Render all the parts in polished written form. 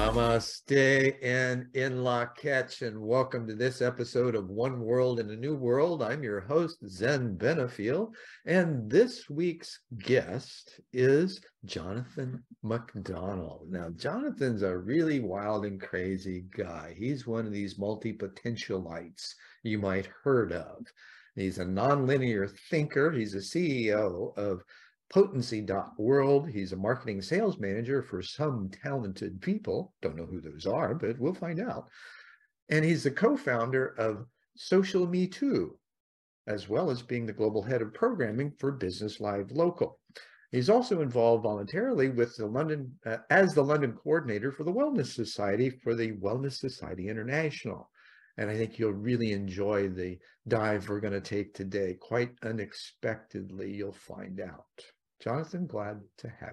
Namaste and in La Catch, and welcome to this episode of One World in a New World. I'm your host, Zen Benefiel, and this week's guest is Jonathan McDonald. Now, Jonathan's a really wild and crazy guy. He's one of these multi-potentialites you might heard of. He's a nonlinear thinker. He's a CEO of Potency.world. He's a marketing sales manager for some talented people. Don't know who those are, but we'll find out. And he's the co-founder of Social Me Too, as well as being the global head of programming for Business Live Local. He's also involved voluntarily with the London, as the London coordinator for the Wellness Society for the Wellness Society International. And I think you'll really enjoy the dive we're going to take today. Quite unexpectedly, you'll find out. Jonathan, glad to have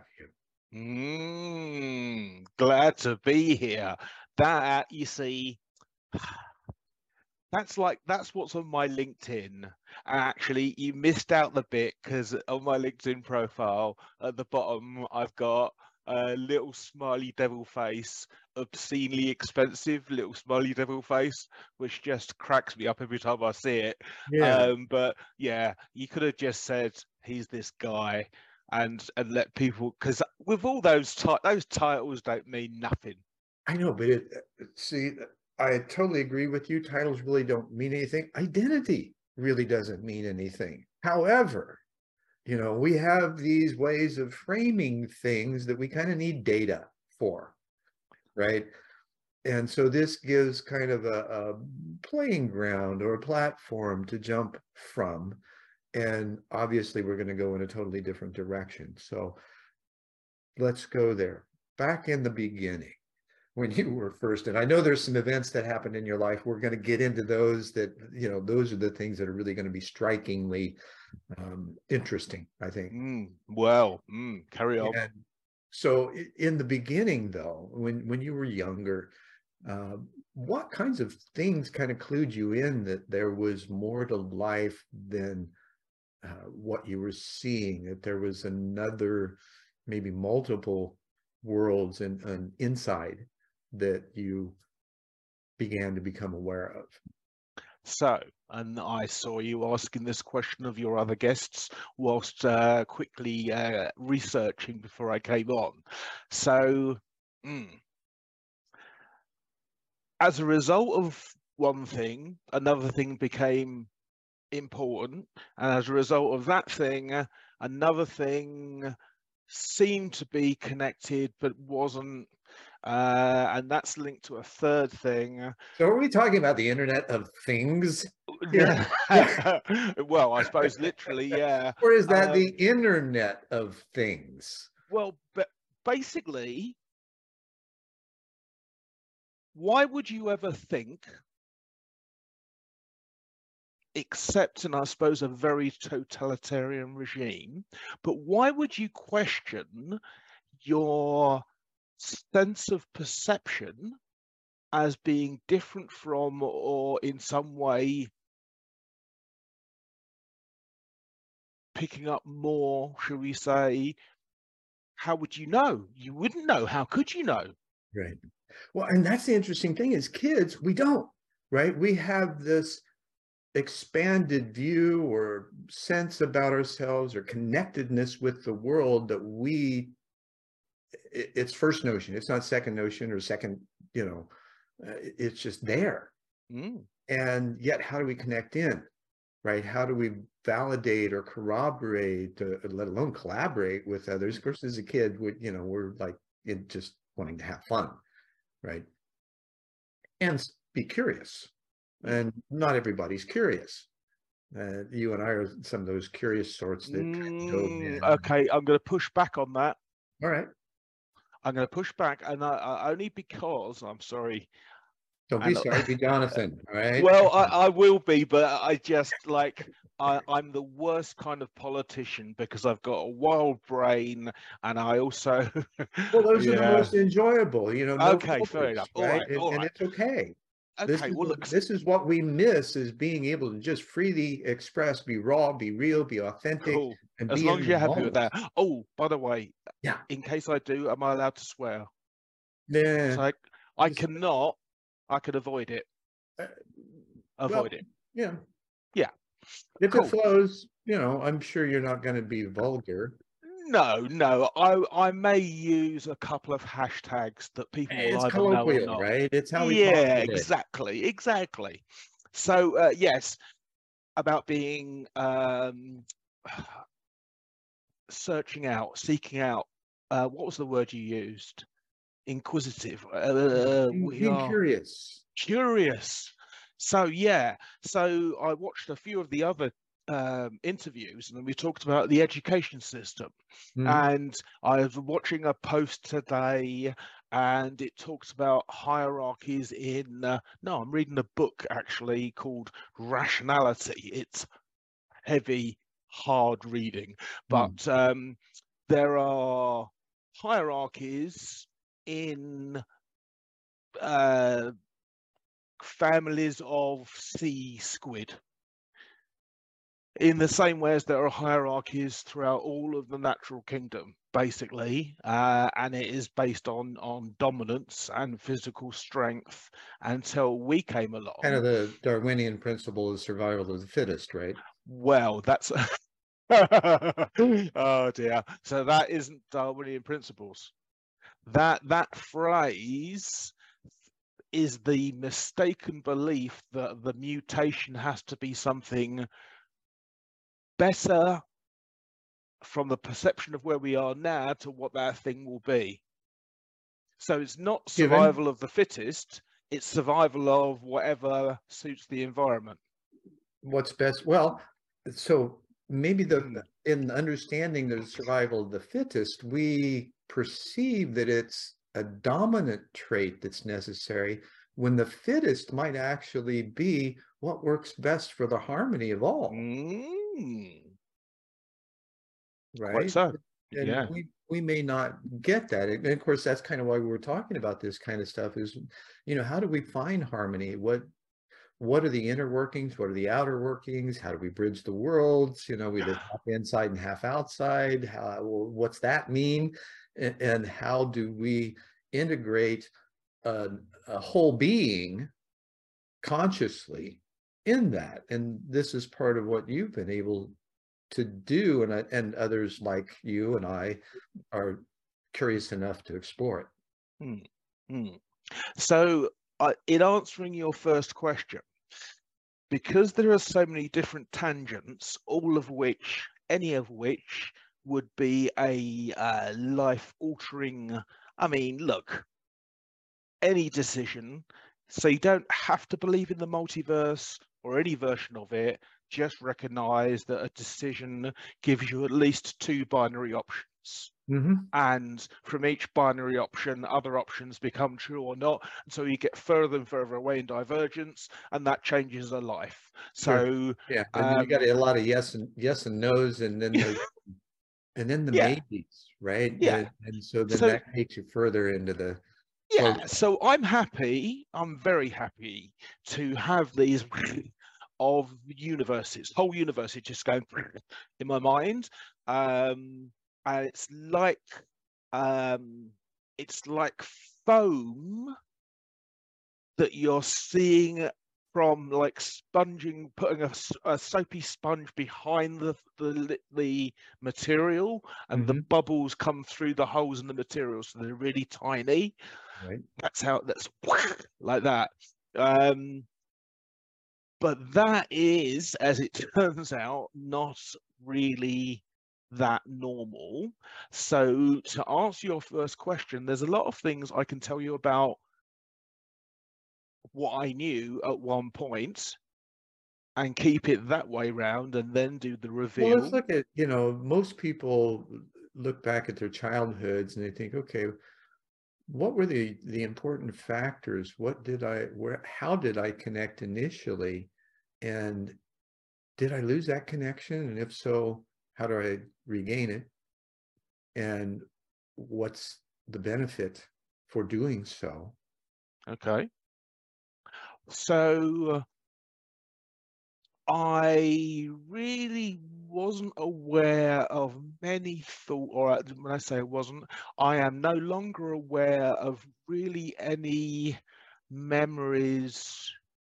you. Glad to be here. That, you see, that's what's on my LinkedIn. Actually, you missed out the bit because on my LinkedIn profile at the bottom, I've got a little smiley devil face, obscenely expensive little smiley devil face, which just cracks me up every time I see it. Yeah. But yeah, you could have just said he's this guy and let people, because with all those titles don't mean nothing. I know, but see, I totally agree with you. Titles really don't mean anything. Identity really doesn't mean anything. However, you know, we have these ways of framing things that we kind of need data for, right? And so this gives kind of a playing ground or a platform to jump from. And obviously, we're going to go in a totally different direction. So let's go there. Back in the beginning, when you were first, and I know there's some events that happened in your life. We're going to get into those that, you know, those are the things that are really going to be strikingly interesting, I think. Carry on. And so in the beginning, though, when you were younger, what kinds of things kind of clued you in that there was more to life than what you were seeing, that there was another, maybe multiple worlds and inside that you began to become aware of? So, and I saw you asking this question of your other guests whilst quickly researching before I came on. So, as a result of one thing, another thing became important, and as a result of that thing, another thing seemed to be connected but wasn't, and that's linked to a third thing. So are we talking about the Internet of Things? Well, I suppose literally, yeah. Or is that the Internet of Things? Well, but basically, why would you ever think, except in, I suppose, a very totalitarian regime, but why would you question your sense of perception as being different from, or in some way picking up more, shall we say? How would you know? You wouldn't know. How could you know? Right. Well, and that's the interesting thing is kids, we don't, right? We have this expanded view or sense about ourselves or connectedness with the world that it's first notion. It's not second notion or second, you know, it's just there. And yet, how do we connect in, right? How do we validate or corroborate, let alone collaborate with others? Of course, as a kid, we're like just wanting to have fun, right? And be curious. And not everybody's curious. You and I are some of those curious sorts that dove in. Okay, I'm going to push back on that. All right. I'm going to push back, and I only because, I'm sorry. Don't be sorry, be Jonathan, all right? Well, I will be, but I just, like, I'm the worst kind of politician because I've got a wild brain, and I also... Well, those are the most enjoyable, you know. Okay, fair enough. Right? All right. And it's okay. Okay, well, look, this is what we miss, is being able to just freely express, be raw, be real, be authentic. Cool. And as be long as you're happy moment. with that. Oh, by the way, yeah. In case I do, am I allowed to swear? Yeah. It's like I can avoid it. Uh, Avoid it. Yeah. Yeah. If it Cool. flows, I'm sure you're not going to be vulgar. No. I may use a couple of hashtags that people will It's either know or colloquial, not. right? It's how we talk Yeah, today. exactly. So yes, about being searching out, seeking out. What was the word you used? Inquisitive. We Being are curious. curious. So yeah, so I watched a few of the other interviews, and we talked about the education system. Mhm. And I was watching a post today, and it talks about hierarchies in. No, I'm reading a book actually called Rationality. It's heavy, hard reading, but there are hierarchies in families of sea squid, in the same way as there are hierarchies throughout all of the natural kingdom, basically, and it is based on dominance and physical strength until we came Kind of along. the Darwinian principle of survival of the fittest, right? Well, that's oh dear. So that isn't Darwinian principles. That phrase is the mistaken belief that the mutation has to be something better from the perception of where we are now to what that thing will be. So it's not Given survival of the fittest, it's survival of whatever suits the environment. what's best. Well, so maybe Mm. in understanding the survival of the fittest, we perceive that it's a dominant trait that's necessary when the fittest might actually be what works best for the harmony of all, Mm. Quite right? so. And Yeah. we may not get that. And of course, that's kind of why we were talking about this kind of stuff is, how do we find harmony? What are the inner workings? What are the outer workings? How do we bridge the worlds? We live half inside and half outside. What's that mean? And how do we integrate a whole being consciously in that? And this is part of what you've been able to do, and others like you and I are curious enough to explore it. Mm. Mm. So, in answering your first question, because there are so many different tangents, any of which would be a life-altering. I mean, look, any decision. So you don't have to believe in the multiverse or any version of it. Just recognize that a decision gives you at least two binary options. And from each binary option, other options become true or not. And so you get further and further away in divergence, and that changes a life. Sure. So Yeah. And then you got a lot of yes and no's, and then the yeah, maybes, right? yeah. And so then So that takes you further into the yeah, flow. so I'm very happy to have these of universes, whole universes just going in my mind. And um, it's like foam that you're seeing from like sponging, putting a soapy sponge behind the material, and the Mm-hmm. bubbles come through the holes in the material, so they're really tiny. Right. That's like that. Um, but that is, as it turns out, not really that normal. So to answer your first question, there's a lot of things I can tell you about what I knew at one point and keep it that way round and then do the Well, let's reveal. look at, most people look back at their childhoods and they think, okay, what were the important factors? How did I connect initially? And did I lose that connection? And if so, how do I regain it? And what's the benefit for doing so? Okay. So I really wasn't aware of many thought, or when I say wasn't, I am no longer aware of really any memories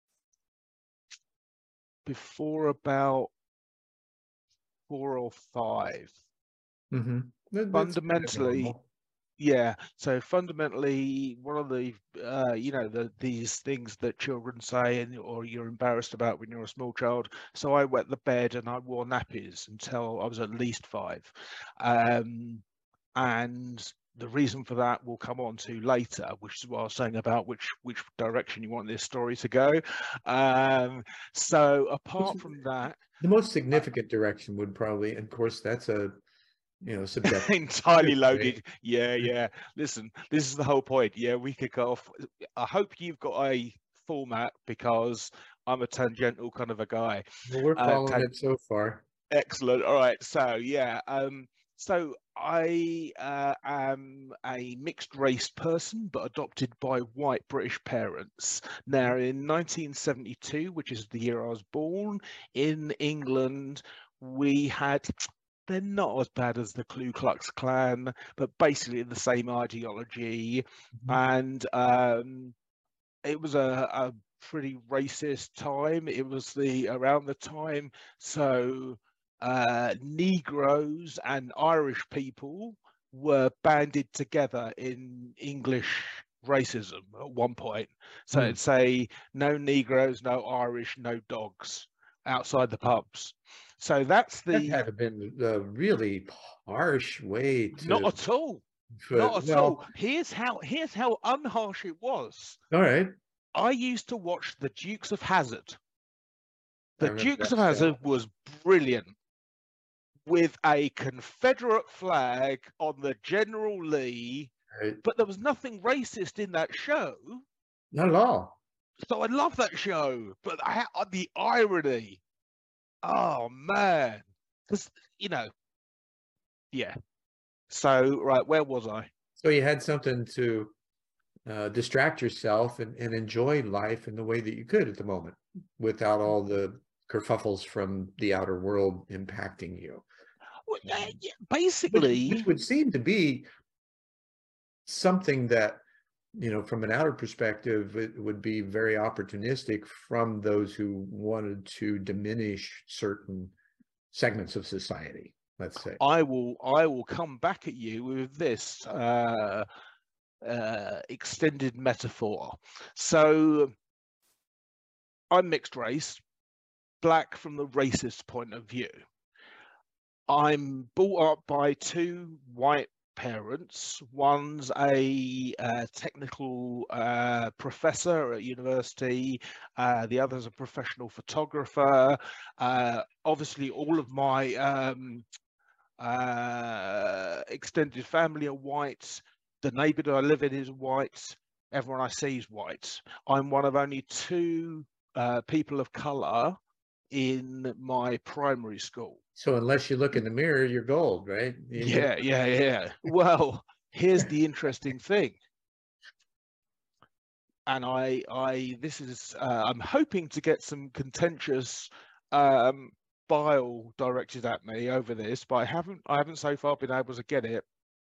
before about 4 or 5. Mm-hmm. That's kind of Fundamentally, normal. yeah. So fundamentally, one of the these things that children say and or you're embarrassed about when you're a small child. So I wet the bed and I wore nappies until I was at least 5, and the reason for that we'll come on to later, which is what I was saying about which direction you want this story to go. So apart from that, The most significant direction would probably, of course, that's a subjective, entirely right? loaded. Yeah, yeah. Listen, this is the whole point. Yeah, we could go off. I hope you've got a format because I'm a tangential kind of a guy. Well, we're following it so far. Excellent. All right. So yeah. So I am a mixed race person, but adopted by white British parents. Now, in 1972, which is the year I was born, in England, we had, they're not as bad as the Ku Klux Klan, but basically the same ideology. Mhm. And it was a pretty racist time. It was the around the time, so Negroes and Irish people were banded together in English racism at one point. So Hmm. it'd say no Negroes, no Irish, no dogs outside the pubs. So that's That the had to been a really harsh way not to at all, not put. at all. Well, Here's how unharsh it was. all right. I used to watch The Dukes of Hazzard. I The remember Dukes that of show. Hazzard was brilliant with a Confederate flag on the General Lee, Right. but there was nothing racist in that show. Not at all. So I love that show. But the irony, oh man, because yeah. So right, where was I? So you had something to distract yourself and enjoy life in the way that you could at the moment without all the kerfuffles from the outer world impacting you. Well, Um, yeah, which basically, would seem to be something that, from an outer perspective, it would be very opportunistic from those who wanted to diminish certain segments of society, let's say. I will come back at you with this extended metaphor. So I'm mixed race, black from the racist point of view. I'm brought up by two white parents. One's a technical professor at university. The other's a professional photographer. Obviously, all of my extended family are white. The neighbourhood I live in is white. Everyone I see is white. I'm one of only two people of colour in my primary school. So unless you look in the mirror, you're gold, right? Yeah, yeah, yeah. Well, here's the interesting thing, and this is, I'm hoping to get some contentious um, bile directed at me over this, but I haven't so far been able to get it.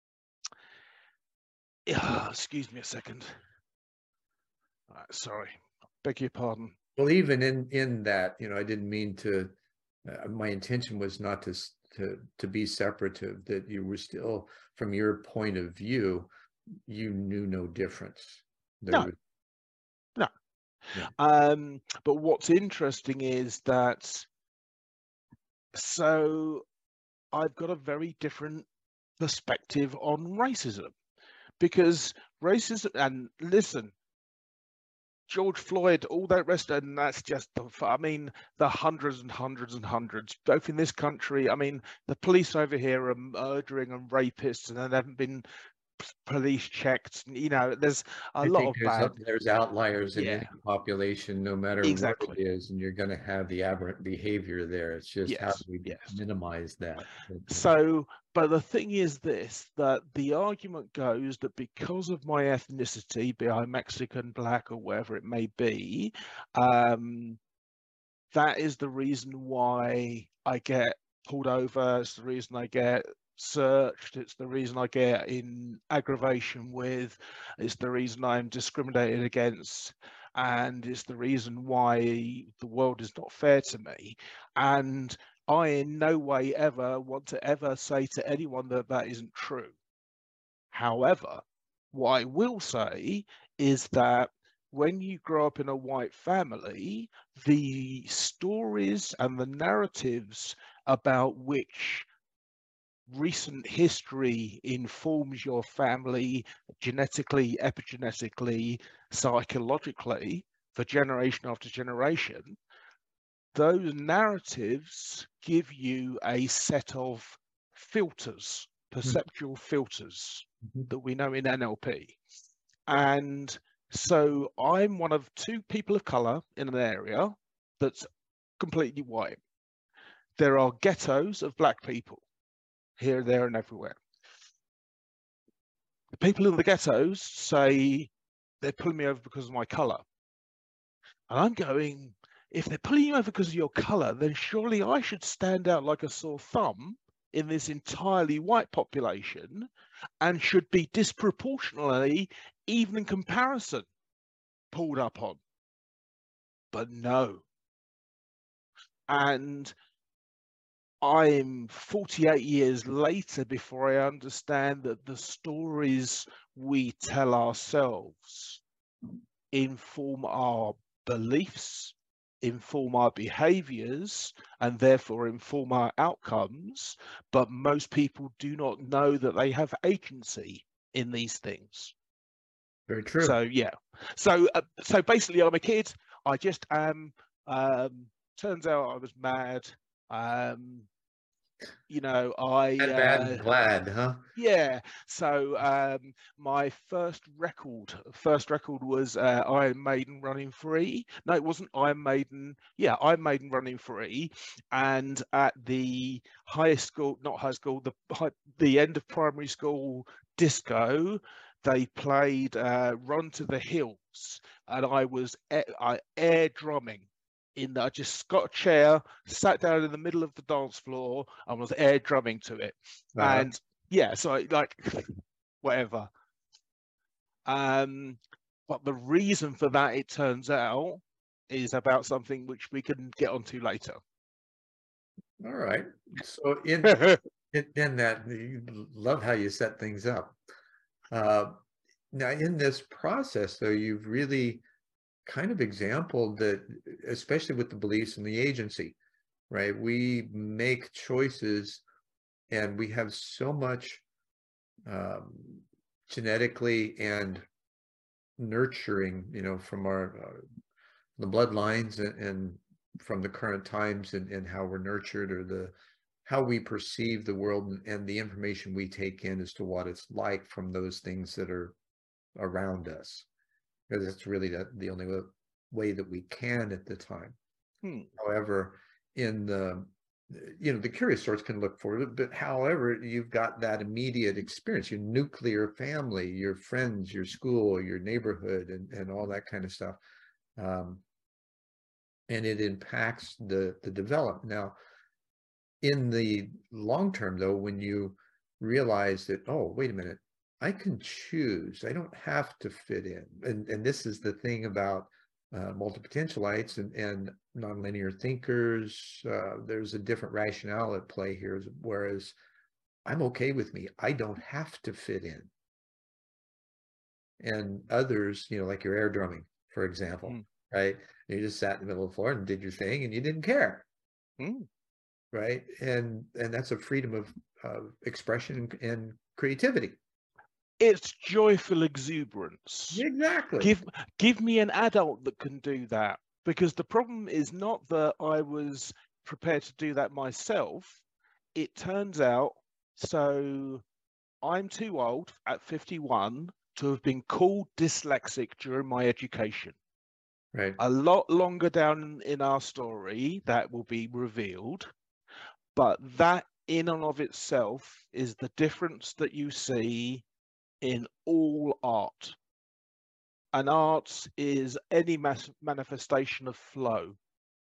Excuse me a second. Sorry, beg your pardon. Well, even in that, I didn't mean to. My intention was not to be separative. That you were still, from your point of view, you knew no difference. There No, was, no. yeah. But what's interesting is that so I've got a very different perspective on racism because racism, and listen, George Floyd, all that rest, and that's just I mean, the hundreds and hundreds and hundreds, both in this country. I mean, the police over here are murdering and rapists, and they haven't been police checked. There's a I lot think of bad. there's outliers in Yeah, any population, no matter what it exactly. is, and you're going to have the aberrant behavior there. It's just how do Yes, we yes. minimize that? So, but the thing is this, that the argument goes that because of my ethnicity, be I Mexican, black, or whatever it may be, that is the reason why I get pulled over. It's the reason I get searched. It's the reason I get in aggravation with. It's the reason I'm discriminated against. And it's the reason why the world is not fair to me. And I in no way ever want to ever say to anyone that that isn't true. However, what I will say is that when you grow up in a white family, the stories and the narratives about which recent history informs your family genetically, epigenetically, psychologically for generation after generation, those narratives give you a set of filters, perceptual filters Mhm. that we know in NLP. And so I'm one of two people of color in an area that's completely white. There are ghettos of black people here, there, and everywhere. The people in the ghettos say they're pulling me over because of my color. And I'm going, if they're pulling you over because of your color, then surely I should stand out like a sore thumb in this entirely white population and should be disproportionately, even in comparison, pulled up on. But no. And I'm 48 years later before I understand that the stories we tell ourselves inform our beliefs, inform our behaviors, and therefore inform our outcomes. But most people do not know that they have agency in these things. Very true. So yeah, so basically, I'm a kid. I just am. Turns out I was mad. Bad, glad, huh? Yeah. So my first record was Iron Maiden Running Free. No, it wasn't Iron Maiden. Yeah, Iron Maiden Running Free. And at the highest school, not high school, the end of primary school disco, they played Run to the Hills, and I was air drumming. I just got a chair, sat down in the middle of the dance floor, and was air drumming to it. And yeah, so like whatever. But the reason for that, it turns out, is about something which we can get onto later. All right. So in that, you love how you set things up. Now, in this process, though, you've really kind of exampled that, especially with the beliefs and the agency, right? We make choices and we have so much genetically and nurturing, from the bloodlines and from the current times and how we're nurtured, or how we perceive the world and the information we take in as to what it's like from those things that are around us, because it's really the only way that we can at the time. However, in the curious sorts can look for it, but however, you've got that immediate experience, your nuclear family, your friends, your school, your neighborhood, and all that kind of stuff. And it impacts the development. Now, in the long term, though, when you realize that, oh, wait a minute, I can choose. I don't have to fit in. And this is the thing about multi-potentialites and nonlinear thinkers. There's a different rationale at play here, whereas I'm okay with me. I don't have to fit in. And others, like your air drumming, for example, right? You just sat in the middle of the floor and did your thing and you didn't care. Right. And that's a freedom of expression and creativity. It's joyful exuberance. Exactly. Give me an adult that can do that, because the problem is not that I was prepared to do that myself. It turns out, so I'm too old at 51 to have been called dyslexic during my education. Right. A lot longer down in our story that will be revealed, but that in and of itself is the difference that you see in all art. And art is any manifestation of flow.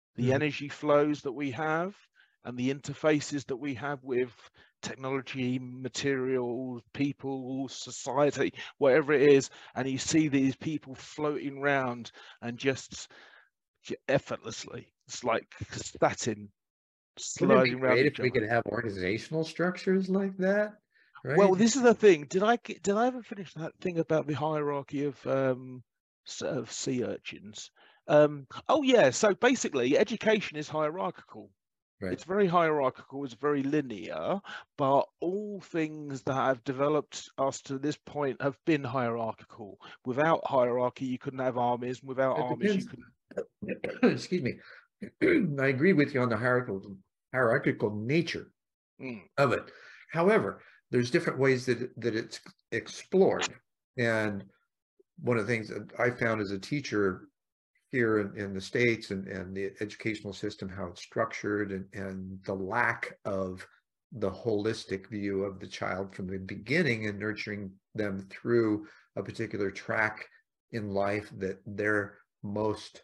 the energy flows that we have, and the interfaces that we have with technology, materials, people, society, whatever it is, and you see these people floating around and just effortlessly, it's like satin Wouldn't it be sliding around great if each we other. could have organizational structures like that, Well, right? this is the thing. Did I ever finish that thing about the hierarchy of of sea urchins? Oh yeah. So basically, education is hierarchical. Right. It's very hierarchical. It's very linear. But all things that have developed us to this point have been hierarchical. Without hierarchy, you couldn't have armies. Without It armies, you depends. couldn't. Excuse me. I agree with you on the hierarchical nature Mm, of it. However, there's different ways that it's explored. And one of the things that I found as a teacher here in the States and the educational system, how it's structured and the lack of the holistic view of the child from the beginning and nurturing them through a particular track in life that they're most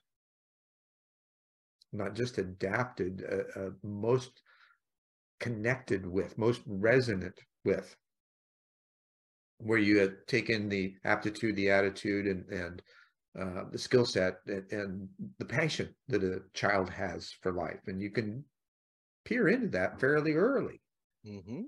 not just adapted, most connected with, most resonant with, where you have taken the aptitude, the attitude, and the skill set and the passion that a child has for life. And you can peer into that fairly early. hmm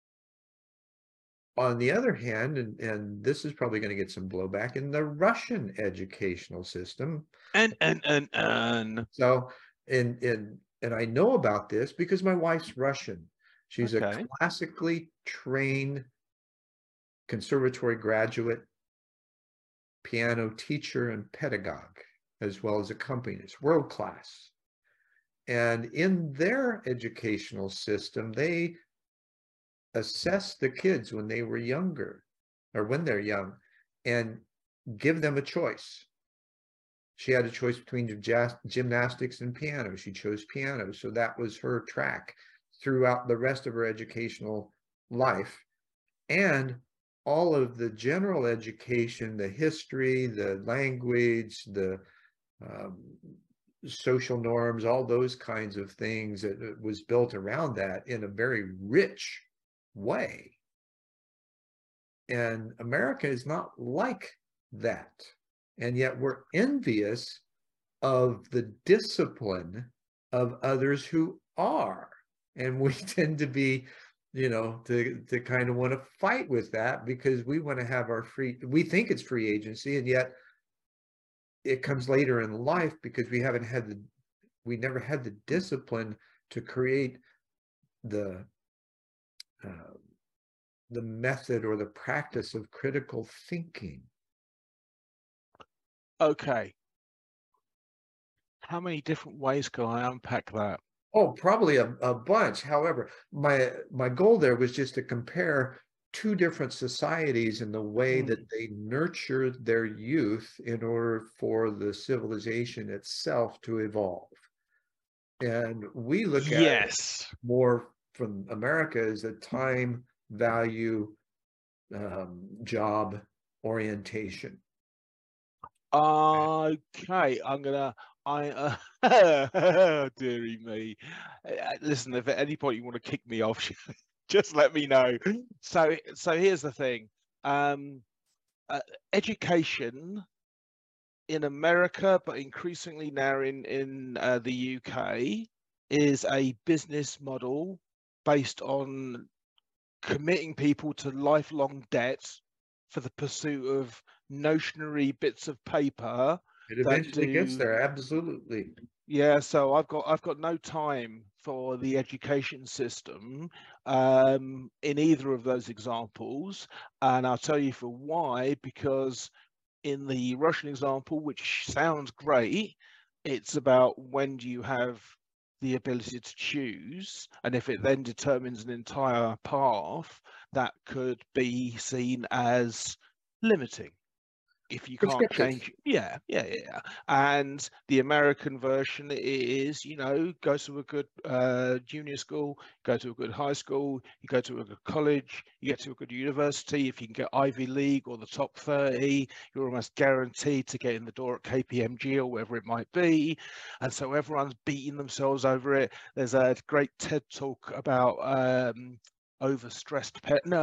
On the other hand, and this is probably going to get some blowback in the Russian educational system. and So, and I know about this because my wife's Russian. She's a okay. classically trained conservatory graduate, piano teacher, and pedagogue, as well as accompanist, world class. And in their educational system, they assess the kids when they were younger or when they're young and give them a choice. She had a choice between gymnastics and piano. She chose piano. So that was her track throughout the rest of her educational life. And all of the general education, the history, the language, the um, social norms, all those kinds of things that was built around that in a very rich way. And America is not like that. And yet we're envious of the discipline of others who are. And we tend to be, to kind of want to fight with that because we want to have our we think it's free agency, and yet it comes later in life because we never had the discipline to create the uh, the method or the practice of critical thinking. Okay. How many different ways can I unpack that? Oh, probably a bunch. However, my goal there was just to compare two different societies and the way that they nurtured their youth in order for the civilization itself to evolve. And we look at it Yes. more from America as a time value job orientation. Okay, dearie me. Listen, if at any point you want to kick me off, just let me know. So here's the thing. Um, Education in America, but increasingly now in the UK, is a business model based on committing people to lifelong debt for the pursuit of notionary bits of paper It that eventually gets do. there, absolutely. Yeah, so I've got no time for the education system in either of those examples, and I'll tell you for why. Because in the Russian example, which sounds great, it's about when do you have the ability to choose, and if it then determines an entire path, that could be seen as limiting. if you can't change, yeah. And the American version is, you know, go to a good junior school, go to a good high school, you go to a good college, you get to a good university. If you can get Ivy League or the top 30, you're almost guaranteed to get in the door at KPMG or wherever it might be. And so everyone's beating themselves over it. There's a great TED talk about overstressed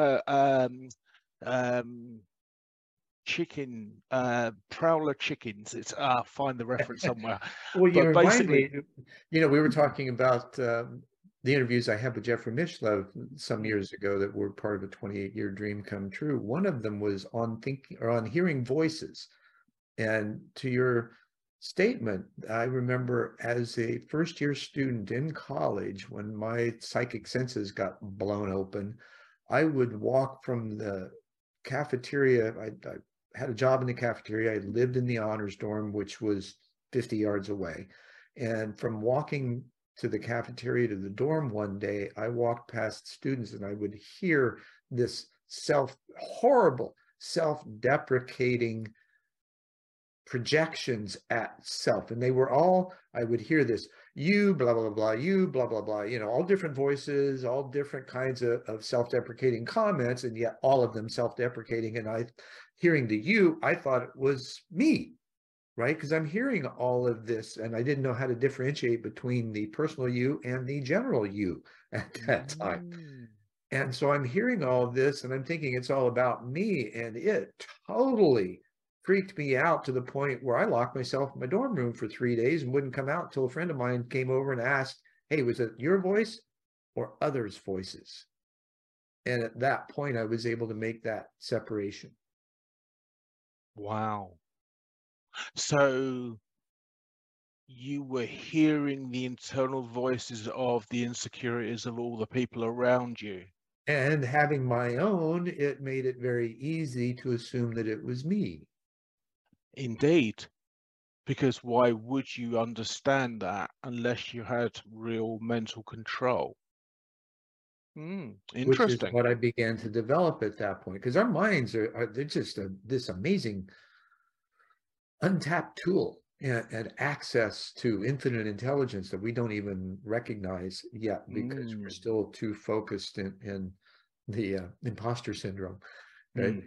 chicken, prowler chickens. It's find the reference somewhere. Well, you But remind me, basically, you know, we were talking about the interviews I had with Jeffrey Mishlev some years ago that were part of a 28-year dream come true. One of them was on thinking or on hearing voices. And to your statement, I remember as a first-year student in college, when my psychic senses got blown open, I would walk from the cafeteria. I had a job in the cafeteria. I lived in the honors dorm, which was 50 yards away. And from walking to the cafeteria to the dorm one day, I walked past students and I would hear this horrible, self-deprecating projections at self. And they were all, I would hear this, you, blah, blah, blah, you, blah, blah, blah, you know, all different voices, all different kinds of self-deprecating comments, and yet all of them self-deprecating. And hearing the you, I thought it was me, right? Because I'm hearing all of this and I didn't know how to differentiate between the personal you and the general you at that time. And so I'm hearing all of this and I'm thinking it's all about me, and it totally freaked me out to the point where I locked myself in my dorm room for 3 days and wouldn't come out until a friend of mine came over and asked, hey, was it your voice or others' voices? And at that point, I was able to make that separation. Wow. So you were hearing the internal voices of the insecurities of all the people around you. And having my own, it made it very easy to assume that it was me. Indeed. Because why would you understand that unless you had real mental control? Which is Interesting. what I began to develop at that point. Because our minds they're just this amazing untapped tool and access to infinite intelligence that we don't even recognize yet because we're still too focused in the imposter syndrome, right?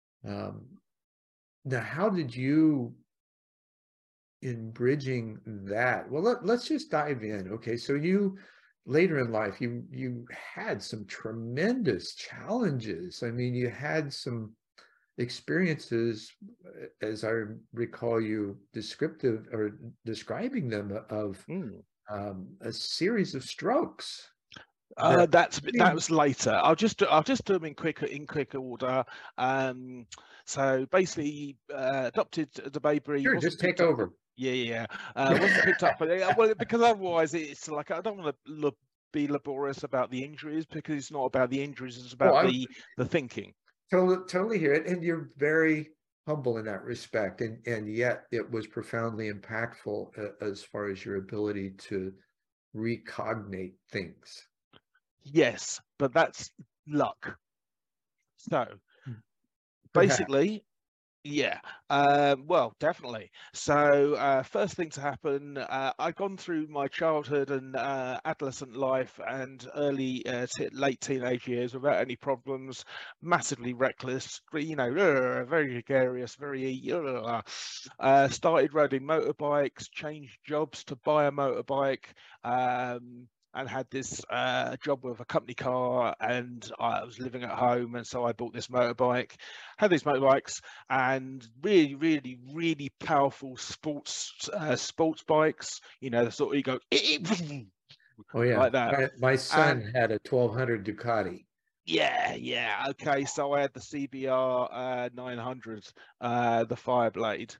Now, how did you, in bridging that, well, let's just dive in. Okay, so you later in life, you had some tremendous challenges. I mean, you had some experiences, as I recall you describing them, of a series of strokes. That was later. I'll just do them in quick order. So basically, adopted the baby. Sure, just take over. Yeah. Wasn't picked up, well, because otherwise it's like I don't want to be laborious about the injuries, because it's not about the injuries; it's about the thinking. Totally hear it, and you're very humble in that respect, and yet it was profoundly impactful as far as your ability to recognate things. Yes, but that's luck. So basically, yeah, well, definitely. So first thing to happen, I'd gone through my childhood and adolescent life and early late teenage years without any problems, massively reckless, you know, very gregarious, very started riding motorbikes, changed jobs to buy a motorbike, and had this job with a company car, and I was living at home, and so I bought this motorbike, had these motorbikes, and really powerful sports bikes, you know, the sort of you go oh yeah, like that. my son had a 1200 Ducati. Yeah, okay, so I had the CBR 900, the Fireblade,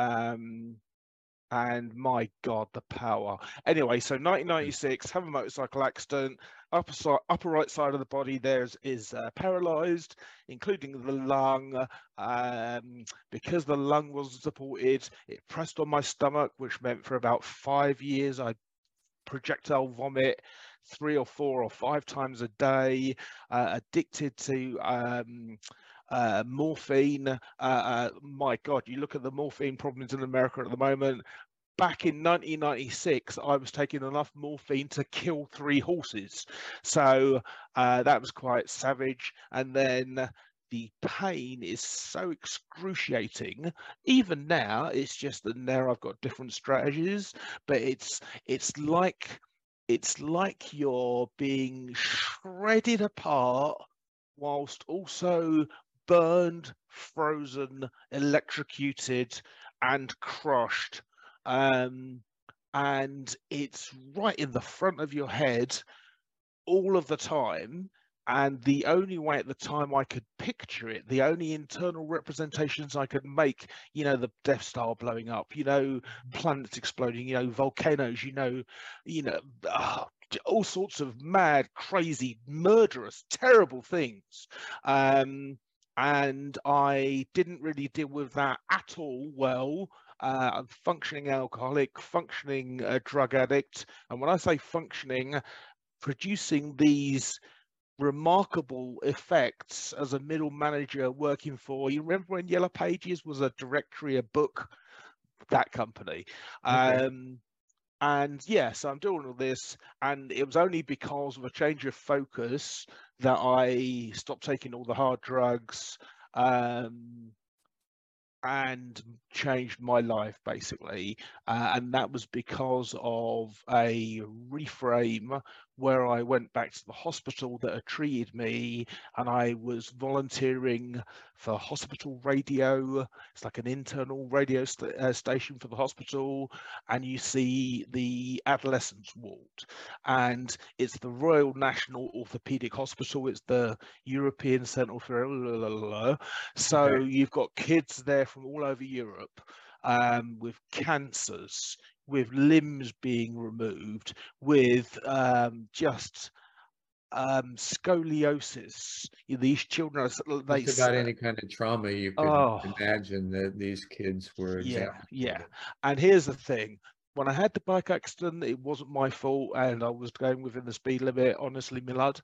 and my God, the power. Anyway, so 1996, have a motorcycle accident. Upper right side of the body there is paralyzed, including the lung. Because the lung wasn't supported, it pressed on my stomach, which meant for about 5 years I projectile vomit 3 or 4 or 5 times a day, addicted to morphine. My God, you look at the morphine problems in America at the moment. Back in 1996, I was taking enough morphine to kill 3 horses. So that was quite savage. And then the pain is so excruciating. Even now, it's just that now I've got different strategies, but it's like you're being shredded apart whilst also burned, frozen, electrocuted, and crushed. And it's right in the front of your head all of the time. And the only way at the time I could picture it, the only internal representations I could make, the Death Star blowing up, planets exploding, volcanoes, all sorts of mad, crazy, murderous, terrible things. And I didn't really deal with that at all well. I'm functioning alcoholic, functioning drug addict. And when I say functioning, producing these remarkable effects as a middle manager working for, you remember when Yellow Pages was a directory, a book, that company. Okay. And yeah, so I'm doing all this, and it was only because of a change of focus that I stopped taking all the hard drugs, and changed my life basically. And that was because of a reframe where I went back to the hospital that had treated me, and I was volunteering for hospital radio. It's like an internal radio station for the hospital, and you see the adolescents ward, and it's the Royal National Orthopaedic Hospital, it's the European Centre for so Okay. you've got kids there from all over Europe, with cancers, with limbs being removed, with just scoliosis. These children are Just about any kind of trauma you could oh imagine that these kids were yeah, examples of yeah. it. And here's the thing. When I had the bike accident, it wasn't my fault, and I was going within the speed limit, honestly, my lad.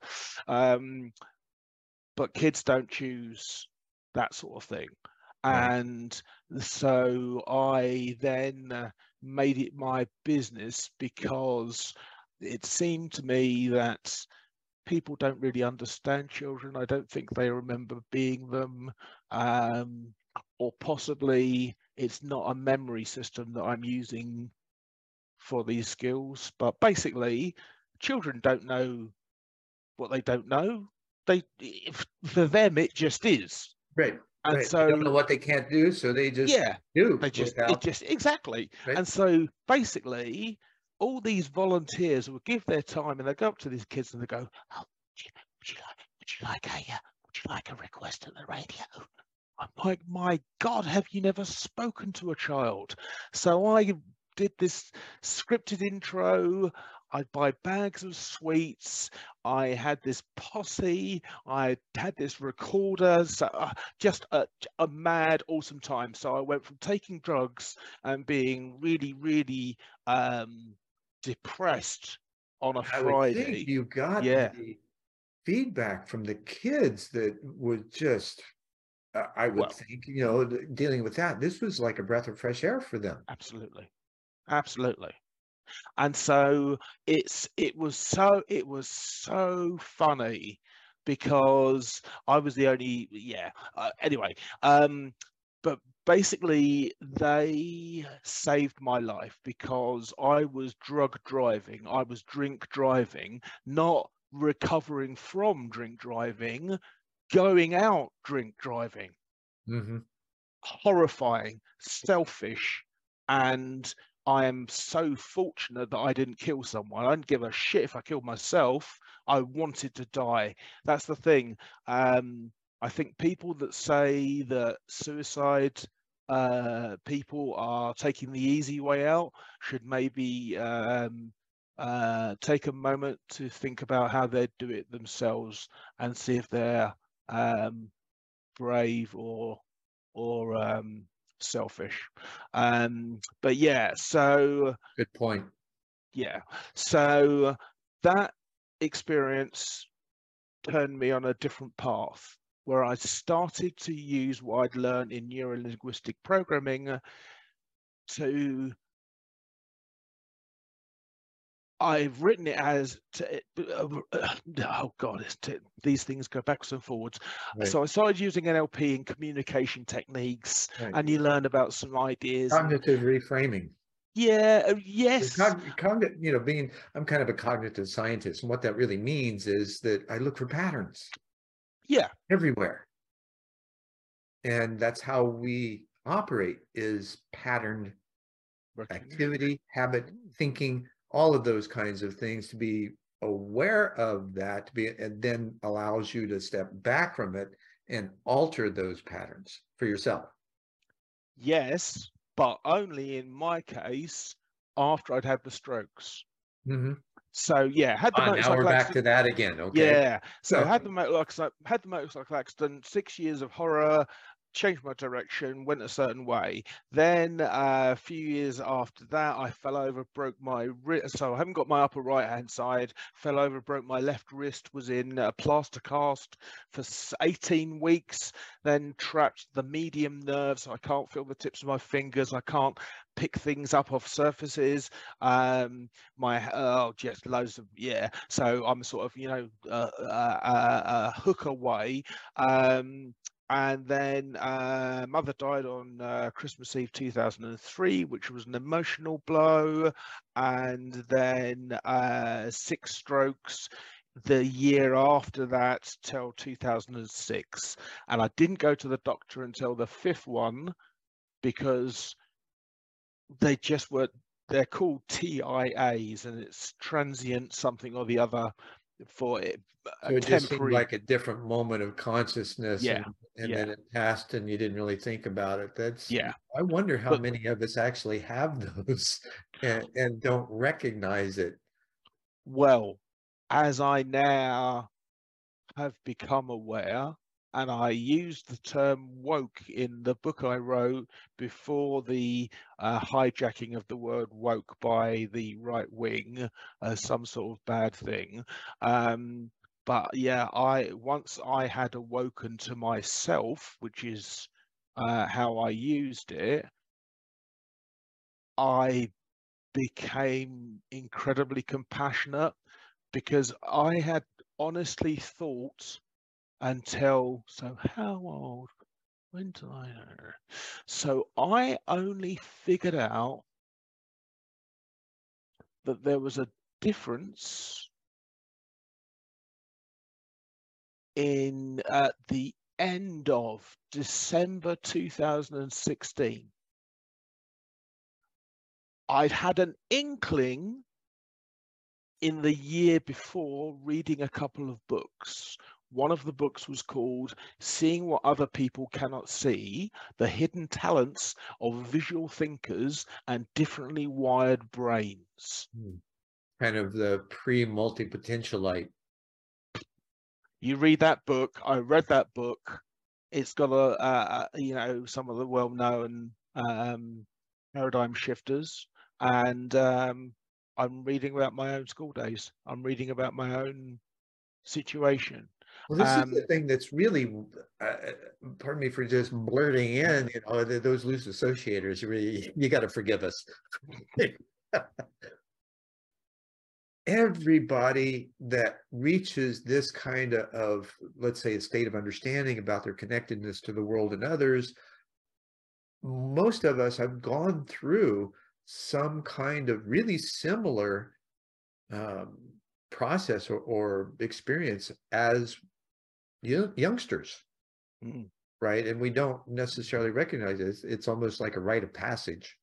But kids don't choose that sort of thing. Right. And so I then made it my business, because it seemed to me that people don't really understand children. I don't think they remember being them, or possibly it's not a memory system that I'm using for these skills. But basically, children don't know what they don't know. For them, it just is. Right. And Right. They don't know so, what they can't do, so they just yeah, do it without, just exactly. right? And so basically, all these volunteers would give their time, and they go up to these kids and they go, "Oh, would you like a request at the radio?" I'm like, my God, have you never spoken to a child? So I did this scripted intro. I'd buy bags of sweets. I had this posse. I had this recorder. So just a mad, awesome time. So I went from taking drugs and being really, really depressed on a I would think Friday. you got Yeah, the feedback from the kids that was just, I would well, think, dealing with that, this was like a breath of fresh air for them. absolutely. Absolutely. And so it was so funny, because I was the only anyway. But basically they saved my life, because I was drug driving, I was drink driving, not recovering from drink driving, going out drink driving. Hmm. Horrifying, selfish, and I am so fortunate that I didn't kill someone. I didn't give a shit if I killed myself. I wanted to die. That's the thing. I think people that say that suicide people are taking the easy way out should maybe take a moment to think about how they'd do it themselves, and see if they're brave or selfish. But yeah, so Good point. yeah, so that experience turned me on a different path. where I started to use what I'd learned in neuro-linguistic programming to, I've written it as oh God, these things go backwards and forwards. Right. So I started using NLP and communication techniques, Right. and you learn about some ideas. Cognitive reframing. Yeah, yes. You know, I'm kind of a cognitive scientist, and what that really means is that I look for patterns. Yeah. Everywhere. And that's how we operate, is patterned activity, habit, thinking, all of those kinds of things. To be aware of that, and then allows you to step back from it and alter those patterns for yourself. Yes, but only in my case after I'd had the strokes. Mm-hmm. So yeah, had the Now motorcycle we're back accident. to that again. Okay. Yeah, so had the motorcycle accident, 6 years of horror, changed my direction, went a certain way. Then a few years after that, I fell over, broke my wrist. So I haven't got my upper right hand side. Fell over, broke my left wrist. Was in a plaster cast for 18 weeks. Then trapped the medium nerve, so I can't feel the tips of my fingers. I can't pick things up off surfaces. Just loads of, yeah. So I'm sort of, you know, hook away. And then mother died on Christmas Eve 2003, which was an emotional blow. And then 6 strokes the year after that till 2006. And I didn't go to the doctor until the 5th one, because they just were, they're called TIAs, and it's transient something or the other for it. So it just seemed Temporary. like a different moment of consciousness, Yeah, and yeah. then it passed, and you didn't really think about it. Yeah. I wonder how But many of us actually have those and don't recognize it. well, as I now have become aware, and I used the term woke in the book I wrote before the hijacking of the word woke by the right wing as some sort of bad thing. But yeah, once I had awoken to myself, which is how I used it, I became incredibly compassionate, because I had honestly thought until, so how old, when did I know? So I only figured out that there was a difference in at the end of December 2016. I'd had an inkling in the year before, reading a couple of books. One of the books was called Seeing What Other People Cannot See, The Hidden Talents of Visual Thinkers and Differently Wired Brains. Kind of the pre-multi-potentialite. You read that book, I read that book. It's got you know, some of the well-known paradigm shifters, and I'm reading about my own school days. I'm reading about my own situation. Well, this is the thing that's really, pardon me for just blurting in, you know, those loose associators, really, you got to forgive us. Everybody that reaches this kind of, let's say, a state of understanding about their connectedness to the world and others, most of us have gone through some kind of really similar process or experience as youngsters, right? And we don't necessarily recognize it. It's almost like a rite of passage.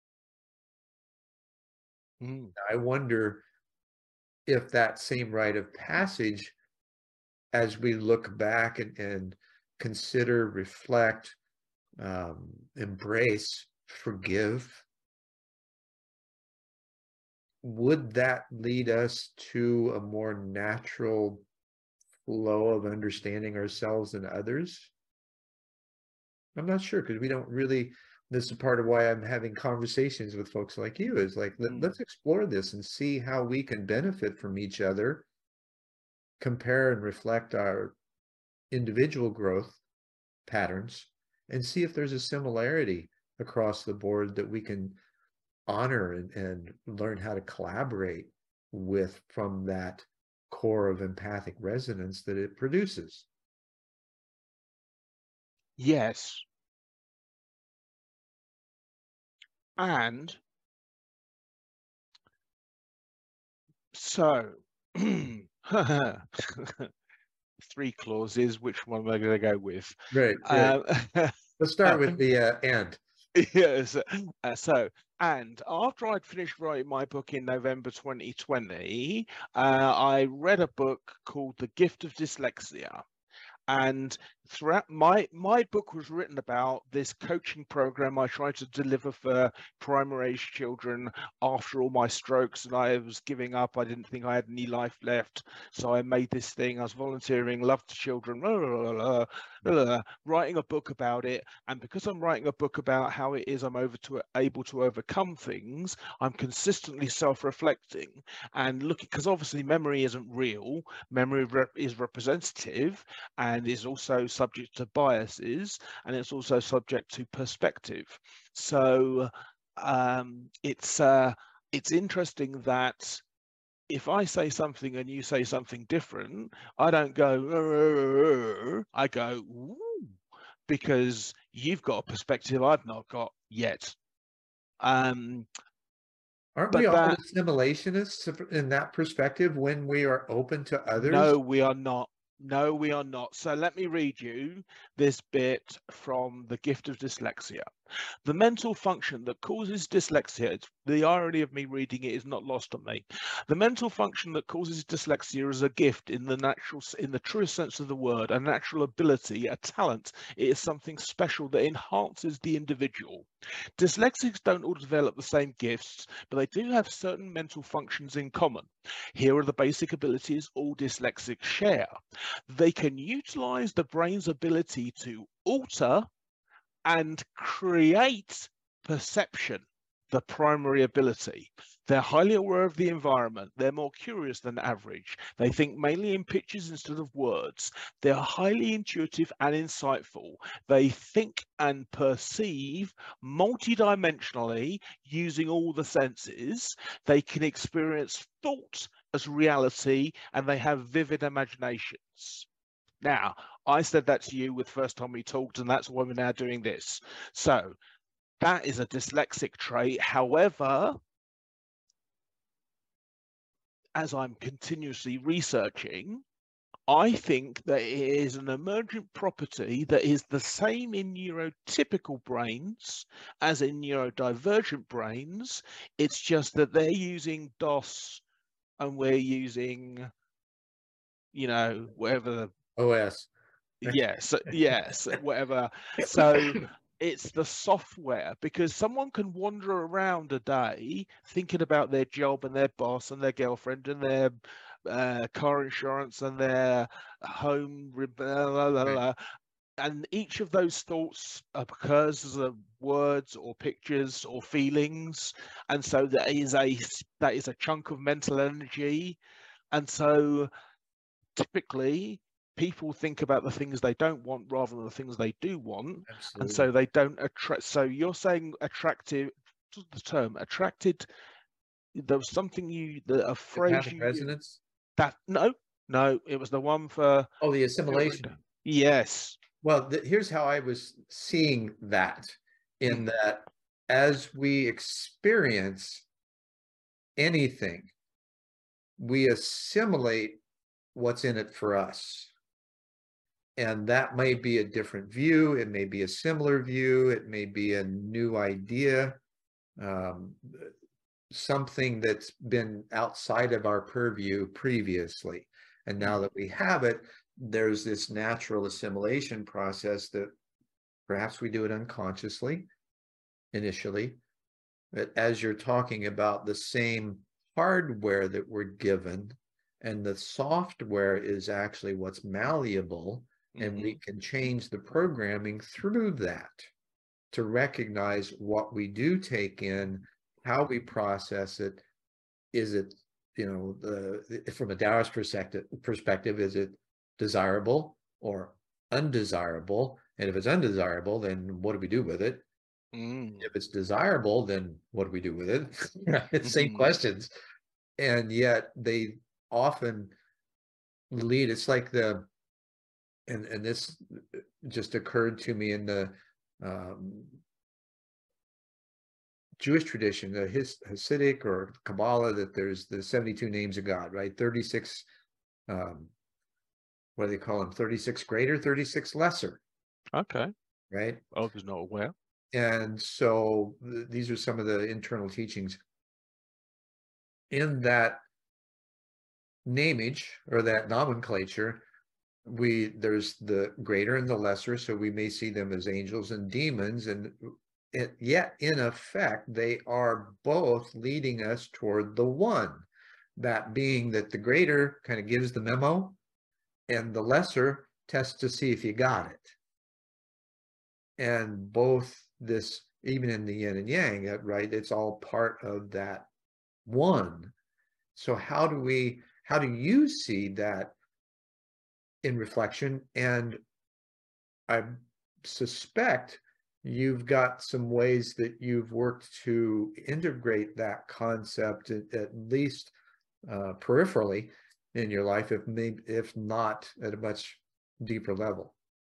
I wonder if that same rite of passage, as we look back and consider, reflect, embrace, forgive, would that lead us to a more natural flow of understanding ourselves and others? I'm not sure, because we don't really, this is part of why I'm having conversations with folks like you, is like, let's explore this and see how we can benefit from each other, compare and reflect our individual growth patterns and see if there's a similarity across the board that we can honor and learn how to collaborate with from that core of empathic resonance that it produces. Yes. And so, 3 clauses, which one am I going to go with? Right. Let's start with the and. Yes. And after I'd finished writing my book in November 2020, I read a book called The Gift of Dyslexia. And throughout my book was written about this coaching program I tried to deliver for primary age children after all my strokes, and I was giving up. I didn't think I had any life left, so I made this thing. I was volunteering, love to children, writing a book about it. And because I'm writing a book about how it is I'm able to overcome things, I'm consistently self-reflecting and looking, because obviously memory isn't real. Memory is representative, and is also subject to biases, and it's also subject to perspective. So it's interesting that if I say something and you say something different, I don't go, I go, ooh, because you've got a perspective I've not got yet. Aren't we all assimilationists in that perspective when we are open to others? No, we are not. No, we are not. So let me read you this bit from The Gift of Dyslexia. The mental function that causes dyslexia, the irony of me reading it is not lost on me. The mental function that causes dyslexia is a gift in the truest sense of the word, a natural ability, a talent. It is something special that enhances the individual. Dyslexics don't all develop the same gifts, but they do have certain mental functions in common. Here are the basic abilities all dyslexics share. They can utilize the brain's ability to alter and create perception, the primary ability. They're highly aware of the environment. They're more curious than average. They think mainly in pictures instead of words. They're highly intuitive and insightful. They think and perceive multidimensionally using all the senses. They can experience thought as reality, and they have vivid imaginations. Now, I said that to you the first time we talked, and that's why we're now doing this. So that is a dyslexic trait. However, as I'm continuously researching, I think that it is an emergent property that is the same in neurotypical brains as in neurodivergent brains. It's just that they're using DOS and we're using, whatever the OS. Yes, whatever. So it's the software, because someone can wander around a day thinking about their job and their boss and their girlfriend and their car insurance and their home, and each of those thoughts occurs as words or pictures or feelings, and so that is a chunk of mental energy, and so typically people think about the things they don't want rather than the things they do want. Absolutely. And so they don't attract. So you're saying attractive, the term attracted, there was something a phrase you resonance used, that no, it was the one for the assimilation. Yes. Well, here's how I was seeing that, in that as we experience anything, we assimilate what's in it for us. And that may be a different view. It may be a similar view. It may be a new idea, something that's been outside of our purview previously. And now that we have it, there's this natural assimilation process that perhaps we do it unconsciously initially. But as you're talking about the same hardware that we're given, and the software is actually what's malleable, and we can change the programming through that to recognize what we do take in, how we process it. Is it, from a Taoist perspective, is it desirable or undesirable. And if it's undesirable, then what do we do with it? Mm. If it's desirable, then what do we do with it? It's same Mhm. questions. And yet they often lead. It's like and this just occurred to me in the um, Jewish tradition, the Hasidic or Kabbalah, that there's the 72 names of God, right? 36, what do they call them? 36 greater, 36 lesser, Okay. right? I was not aware. And so these are some of the internal teachings in that namage or that nomenclature. There's the greater and the lesser, so we may see them as angels and demons, and yet in effect they are both leading us toward the one, that being that the greater kind of gives the memo and the lesser tests to see if you got it. And both this, even in the yin and yang, right, it's all part of that one. So how do you see that in reflection? And I suspect you've got some ways that you've worked to integrate that concept at least peripherally in your life, if not at a much deeper level.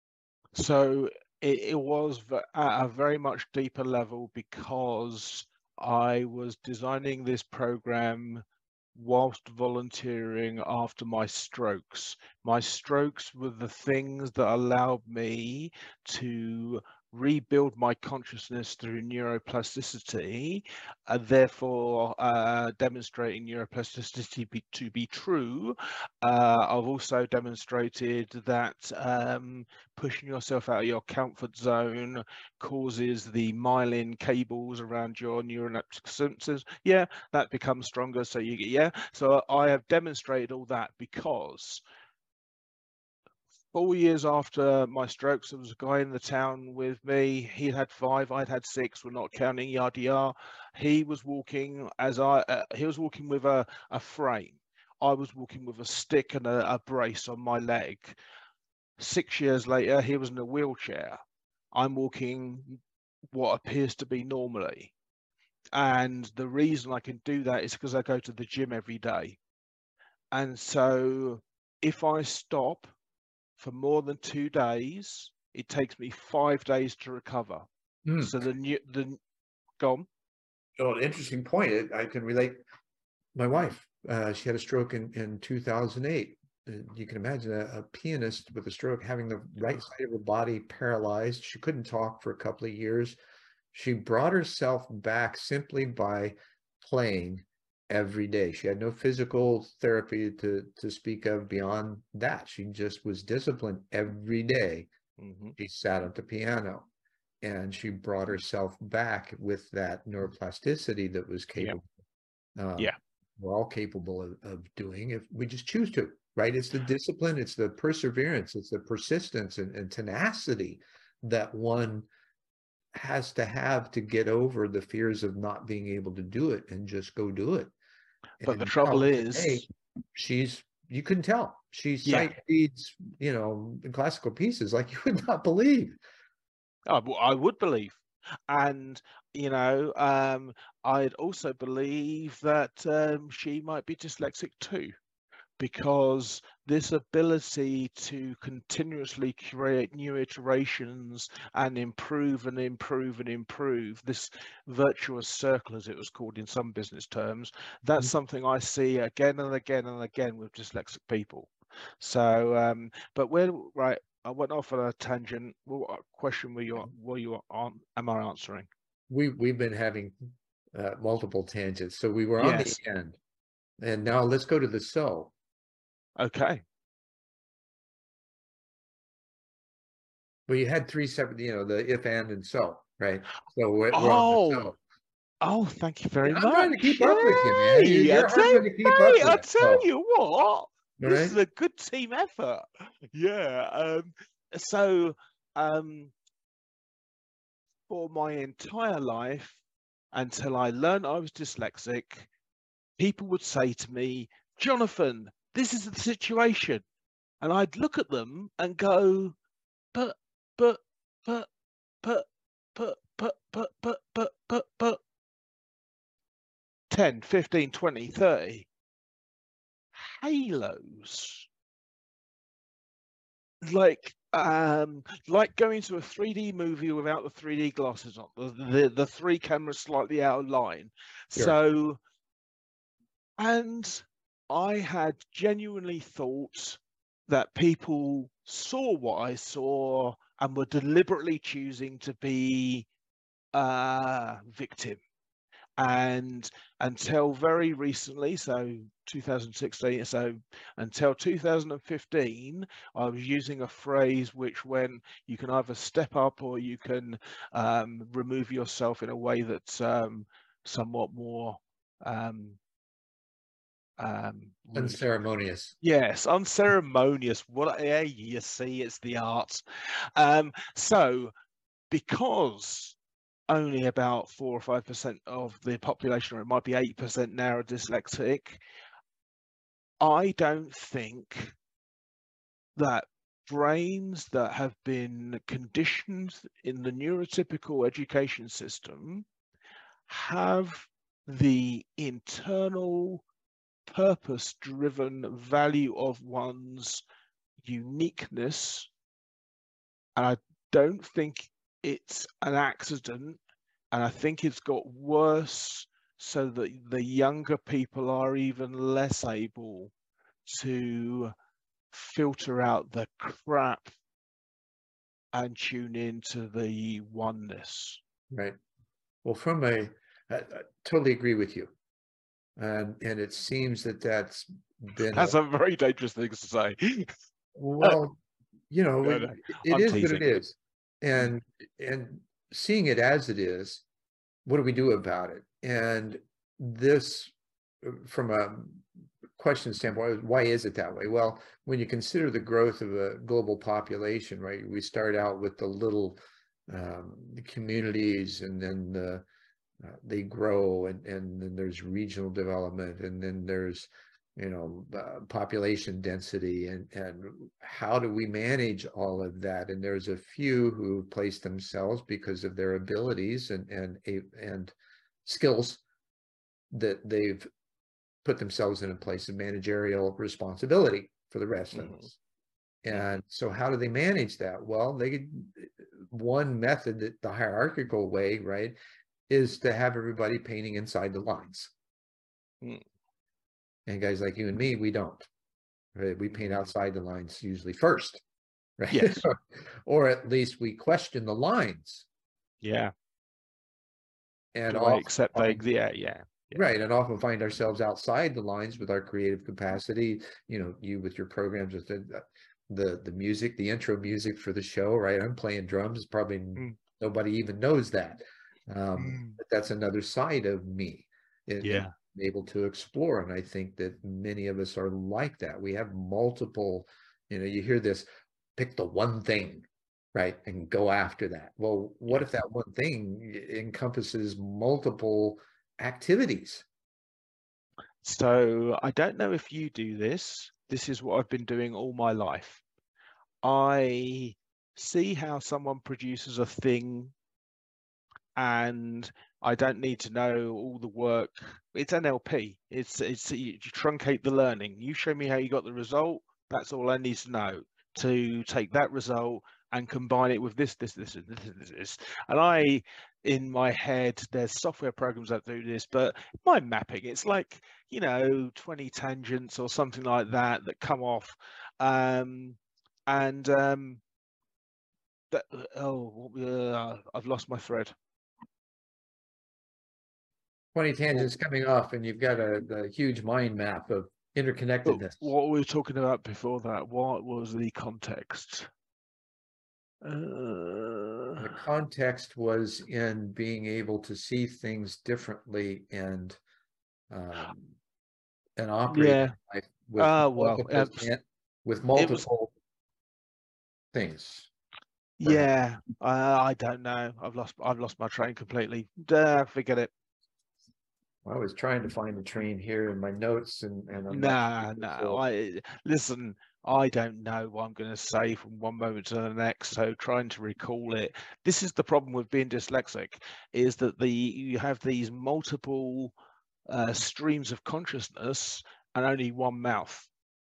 So it was at a very much deeper level, because I was designing this program whilst volunteering after my strokes. My strokes were the things that allowed me to rebuild my consciousness through neuroplasticity, therefore demonstrating neuroplasticity to be true. I've also demonstrated that pushing yourself out of your comfort zone causes the myelin cables around your neuroleptic systems, that becomes stronger. So so I have demonstrated all that, because 4 years after my strokes, there was a guy in the town with me. He had 5, I'd had 6. We're not counting yada yada. He was walking he was walking with a frame. I was walking with a stick and a brace on my leg. 6 years later, he was in a wheelchair. I'm walking what appears to be normally. And the reason I can do that is because I go to the gym every day. And so if I stop for more than 2 days, it takes me 5 days to recover. So gone. Oh, an interesting point. I can relate. My wife, she had a stroke in 2008. You can imagine a pianist with a stroke having the right side of her body paralyzed. She couldn't talk for a couple of years. She brought herself back simply by playing every day. She had no physical therapy to speak of beyond that. She just was disciplined every day. She sat at the piano and she brought herself back with that neuroplasticity that was Yeah. capable. Um, Yeah. we're all capable of doing if we just choose to, right? It's the discipline, it's the perseverance, it's the persistence and tenacity that one has to have to get over the fears of not being able to do it and just go do it. But the And now trouble today, is, you couldn't tell. She yeah, sight reads, in classical pieces like you would not believe. I would believe. And, I'd also believe that she might be dyslexic too, because this ability to continuously create new iterations and improve and improve and improve, this virtuous circle, as it was called in some business terms, that's something I see again and again and again with dyslexic people. So, but right, I went off on a tangent. What question am I answering? We've been having multiple tangents. So we were on the Yes. end, and now let's go to the so. Okay. Well, you had 3 separate, the if, and so, right? So we're on the Oh, so. oh, thank you Yeah, very I'm trying to much. keep up with you, man. Yay! You're hard one to keep up I with. So, tell you what, all this right. is a good team effort. Yeah. So, um, for my entire life, until I learned I was dyslexic, people would say to me, Jonathan, this is the situation. And I'd look at them and go, but, but, but, but, 10, 15, 20, 30 halos. Like going to a 3D movie without the 3D glasses on, the three cameras slightly out of line. Sure. So, and I had genuinely thought that people saw what I saw and were deliberately choosing to be victim. And until very recently, so 2016, so until 2015, I was using a phrase which when you can either step up or you can remove yourself in a way that's somewhat more Unceremonious. yes, unceremonious. What? Yeah, you see, it's the art. So because only about 4 or 5% of the population, or it might be 8% now, are dyslexic, I don't think that brains that have been conditioned in the neurotypical education system have the internal purpose-driven value of one's uniqueness. And I don't think it's an accident, and I think it's got worse so that the younger people are even less able to filter out the crap and tune into the oneness. Right. Well, I totally agree with you. And it seems that that's been That's a very dangerous thing to say. well, No, it I'm is what teasing. it is. And seeing it as it is, what do we do about it? And this, from a question standpoint, why is it that way? Well, when you consider the growth of a global population, right? We start out with the little communities, and then they grow, and then there's regional development, and then there's population density, and how do we manage all of that? And there's a few who place themselves because of their abilities and skills that they've put themselves in a place of managerial responsibility for the rest of us. And so how do they manage that? Well, one method, that the hierarchical way, right, is to have everybody painting inside the lines. And guys like you and me, we don't. Right? We paint outside the lines usually first, right? Yes. Or at least we question the lines. Yeah. And Do I accept they? Yeah. Right, and often find ourselves outside the lines with our creative capacity. You with your programs, with the music, the intro music for the show, right? I'm playing drums. Probably nobody even knows that. But that's another side of me. Yeah. Able to explore. And I think that many of us are like that. We have multiple, you hear this, pick the one thing, right? And go after that. Well, what if that one thing encompasses multiple activities? So I don't know if you do this. This is what I've been doing all my life. I see how someone produces a thing, and I don't need to know all the work. It's NLP. It's you truncate the learning. You show me how you got the result. That's all I need to know to take that result and combine it with this. And I, in my head, there's software programs that do this, but mind mapping, it's like 20 tangents or something like that come off, I've lost my thread. 20 tangents coming off, and you've got a huge mind map of interconnectedness. But what we were talking about before that, what was the context? The context was in being able to see things differently and operate life with multiple things. Yeah, I don't know. I've lost my train completely. Forget it. I was trying to find the train here in my notes, and I'm not Nah, sure. no. So Listen. I don't know what I'm going to say from one moment to the next. So trying to recall it. This is the problem with being dyslexic, is that you have these multiple streams of consciousness and only one mouth.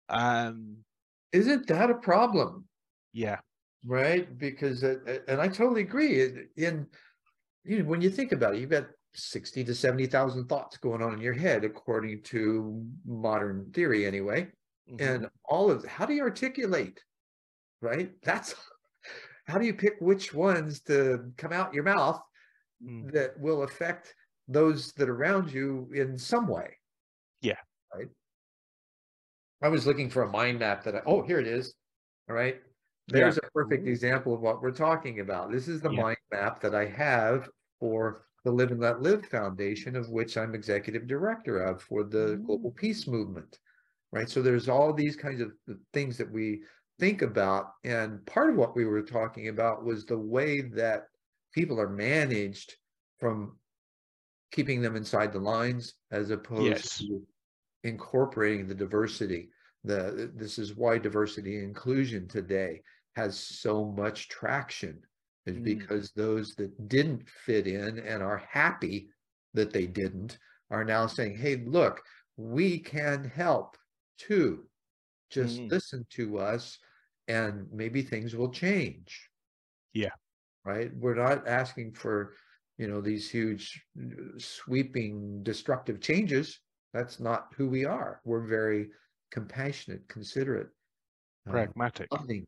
isn't that a problem? Yeah. Right? Because, and I totally agree. When you think about it, you've got 60 to 70,000 thoughts going on in your head, according to modern theory, anyway. And all of how do you articulate? Right? That's how do you pick which ones to come out your mouth that will affect those that are around you in some way? Yeah. Right. I was looking for a mind map oh, here it is. All right. There's a perfect example of what we're talking about. This is the mind map that I have for the Live and Let Live Foundation, of which I'm executive director of for the Global Peace Movement. Right. So there's all these kinds of things that we think about. And part of what we were talking about was the way that people are managed, from keeping them inside the lines as opposed to incorporating the diversity. This is why diversity and inclusion today has so much traction, is because those that didn't fit in and are happy that they didn't are now saying, hey, look, we can help too. Just listen to us and maybe things will change. Yeah. Right? We're not asking for, these huge sweeping destructive changes. That's not who we are. We're very compassionate, considerate, pragmatic, loving.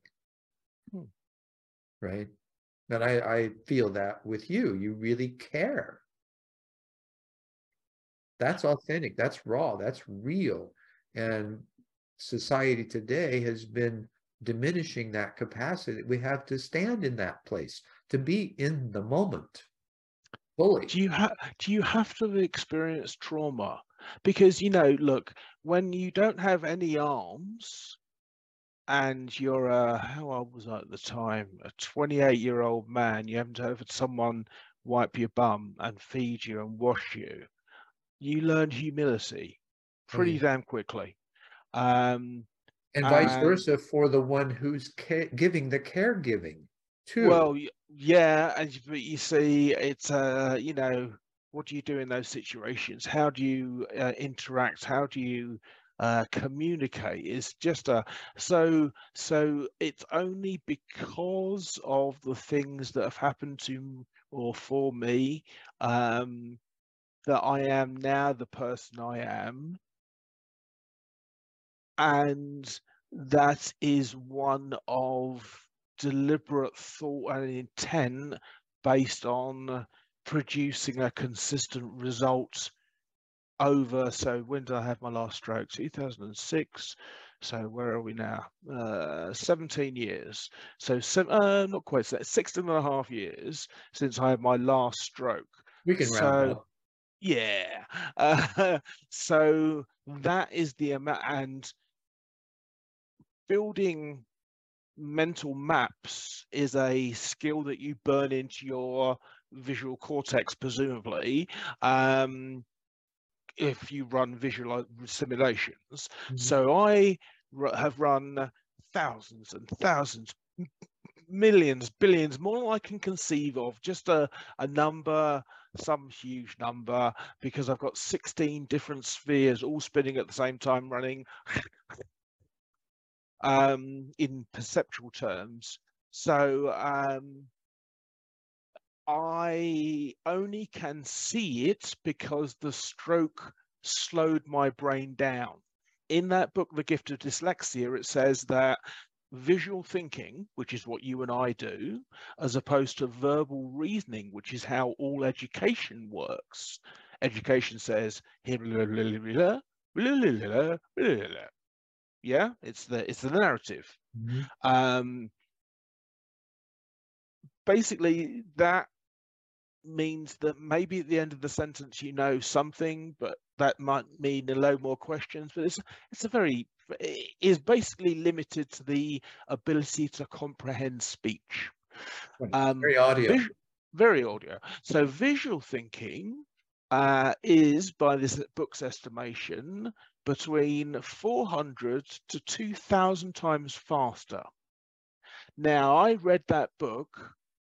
Right? And I feel that with you. You really care. That's authentic. That's raw. That's real. And society today has been diminishing that capacity. We have to stand in that place, to be in the moment fully. Do you have to experience trauma? Because look, when you don't have any arms and you're how old was I at the time? A 28-year-old man, you haven't had someone wipe your bum and feed you and wash you. You learn humility pretty damn quickly. And vice versa for the one who's giving the caregiving too. Well, yeah, but you see, it's what do you do in those situations? How do you interact? How do you communicate? It's just so it's only because of the things that have happened to or for me that I am now the person I am. And that is one of deliberate thought and intent based on producing a consistent result over. So when did I have my last stroke? 2006. So where are we now? 17 years. So not quite 16 and a half years since I had my last stroke. We can round up. Yeah. So that is the amount. And building mental maps is a skill that you burn into your visual cortex, presumably, if you run visual simulations. So I have run thousands and thousands, millions, billions, more than I can conceive of, just a number, some huge number, because I've got 16 different spheres all spinning at the same time, running in perceptual terms. So I only can see it because the stroke slowed my brain down. In that book, The Gift of Dyslexia, it says that visual thinking, which is what you and I do, as opposed to verbal reasoning, which is how all education works. Education says, yeah, it's the narrative. Basically, that means that maybe at the end of the sentence you know something, but that might mean a load more questions. But it is basically limited to the ability to comprehend speech. Very audio. Very audio. So visual thinking is, by this book's estimation, between 400 to 2,000 times faster. Now, I read that book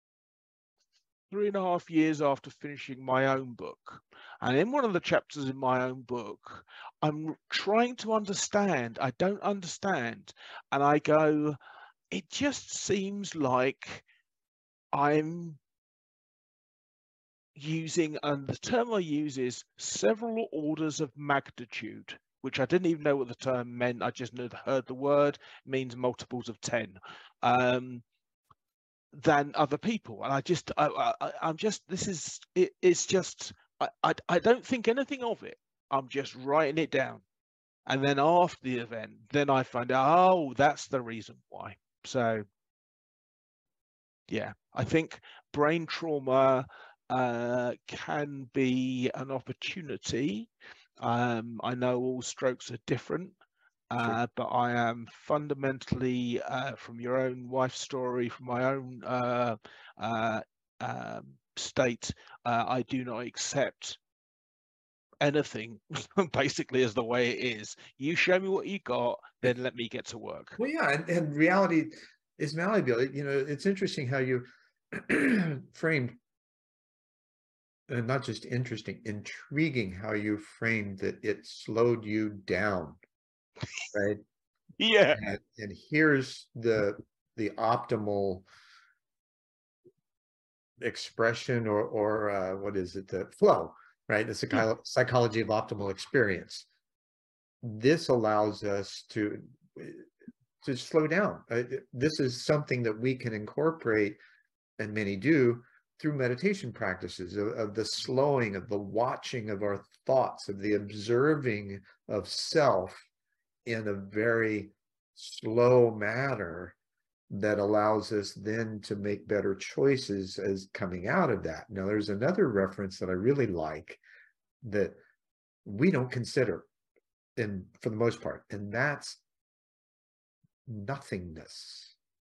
3.5 years after finishing my own book. And in one of the chapters in my own book, I'm trying to understand. I don't understand. And I go, it just seems like I'm using, and the term I use is several orders of magnitude, which I didn't even know what the term meant. I just heard the word. It means multiples of 10. Than other people, and I'm just, this is it, it's just I don't think anything of it. I'm just writing it down, and then after the event, then I find out, oh, that's the reason why. So yeah, I think brain trauma can be an opportunity. I know all strokes are different. Sure. But I am fundamentally, from your own wife's story, from my own state, I do not accept anything basically as the way it is. You show me what you got, then let me get to work. Well, yeah, and reality is malleable. You know, it's interesting how you framed, and not just interesting, intriguing how you framed that it slowed you down, right? Yeah. And here's the optimal expression, or what is it, the flow, right? The psychology of optimal experience. This allows us to slow down. This is something that we can incorporate, and many do, through meditation practices of the slowing, of the watching of our thoughts, of the observing of self in a very slow manner that allows us then to make better choices as coming out of that. Now, there's another reference that I really like that we don't consider, and for the most part, and that's nothingness.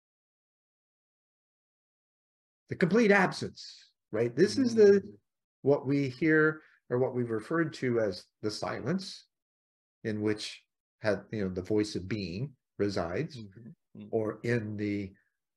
The complete absence, right? This is what we hear, or what we've referred to as the silence, in which the voice of being resides, or in the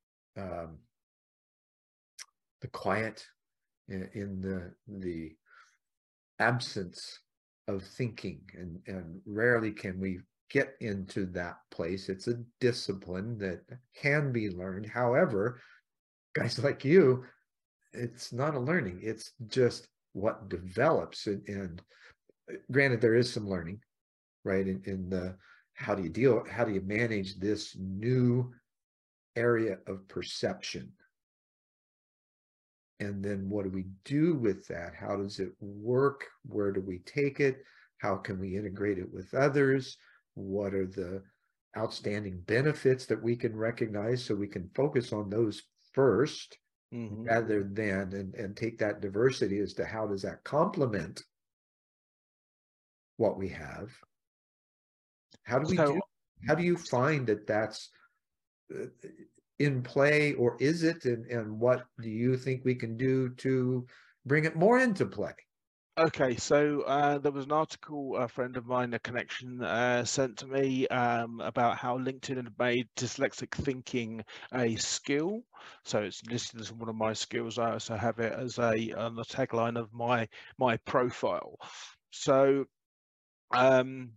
quiet, in the absence of thinking, and rarely can we get into that place. It's a discipline that can be learned. However, guys like you, it's not a learning, it's just what develops. And granted, there is some learning, right, in the how do you manage this new area of perception, and then what do we do with that? How does it work? Where do we take it? How can we integrate it with others? What are the outstanding benefits that we can recognize, so we can focus on those first, rather than and take that diversity as to how does that complement what we have? How do you find that that's in play, or is it, and what do you think we can do to bring it more into play? Okay, so there was an article a friend of mine, a connection, sent to me about how LinkedIn had made dyslexic thinking a skill. So it's listed as one of my skills. I also have it as on the tagline of my profile. So, bloody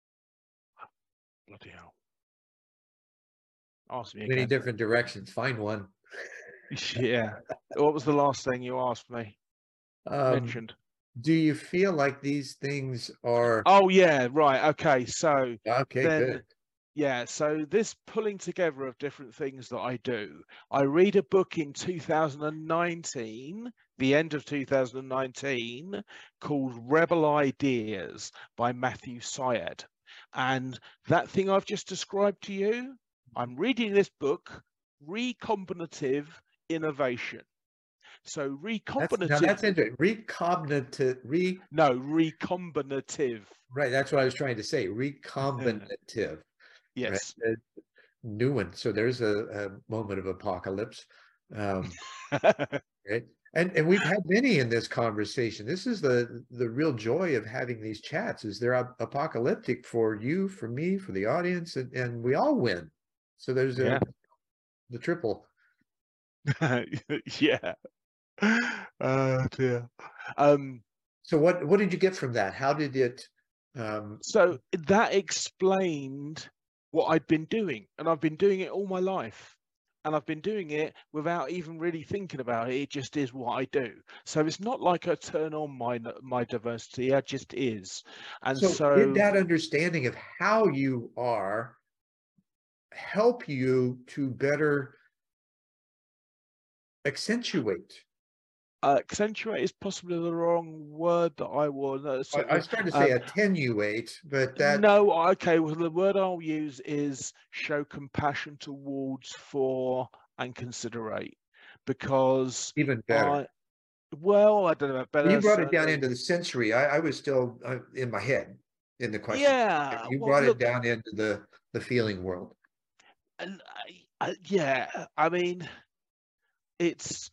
hell. Ask me again. Many different directions. Find one. Yeah. What was the last thing you asked me? Mentioned. Do you feel like these things are... Oh yeah, right. Okay, so okay, then good. yeah, so this pulling together of different things that I do. I read a book in 2019, the end of 2019, called Rebel Ideas by Matthew Syed. And that thing I've just described to you, I'm reading this book, Recombinative Innovation. So recombinative. Now that's interesting. No, recombinative. Right, that's what I was trying to say. Recombinative. Yes. Right? New one. So there's a moment of apocalypse. Right. And we've had many in this conversation. This is the real joy of having these chats, is they're apocalyptic for you, for me, for the audience, and we all win. So there's Yeah. the triple. Yeah. Oh dear. Um, So what did you get from that? How did it so that explained what I'd been doing, and I've been doing it all my life. And I've been doing it without even really thinking about it. It just is what I do. So it's not like I turn on my diversity. It just is. And so did so that understanding of how you are help you to better accentuate? accentuate is possibly the wrong word that I will sort I of started to say attenuate, but that no, okay, well the word I'll use is show compassion towards, for, and considerate, because even better. I well, I don't know about You better, brought it down certainly. into the sensory. I was still in my head in the question. Yeah, You well brought it look, down into the feeling world. and yeah, I mean it's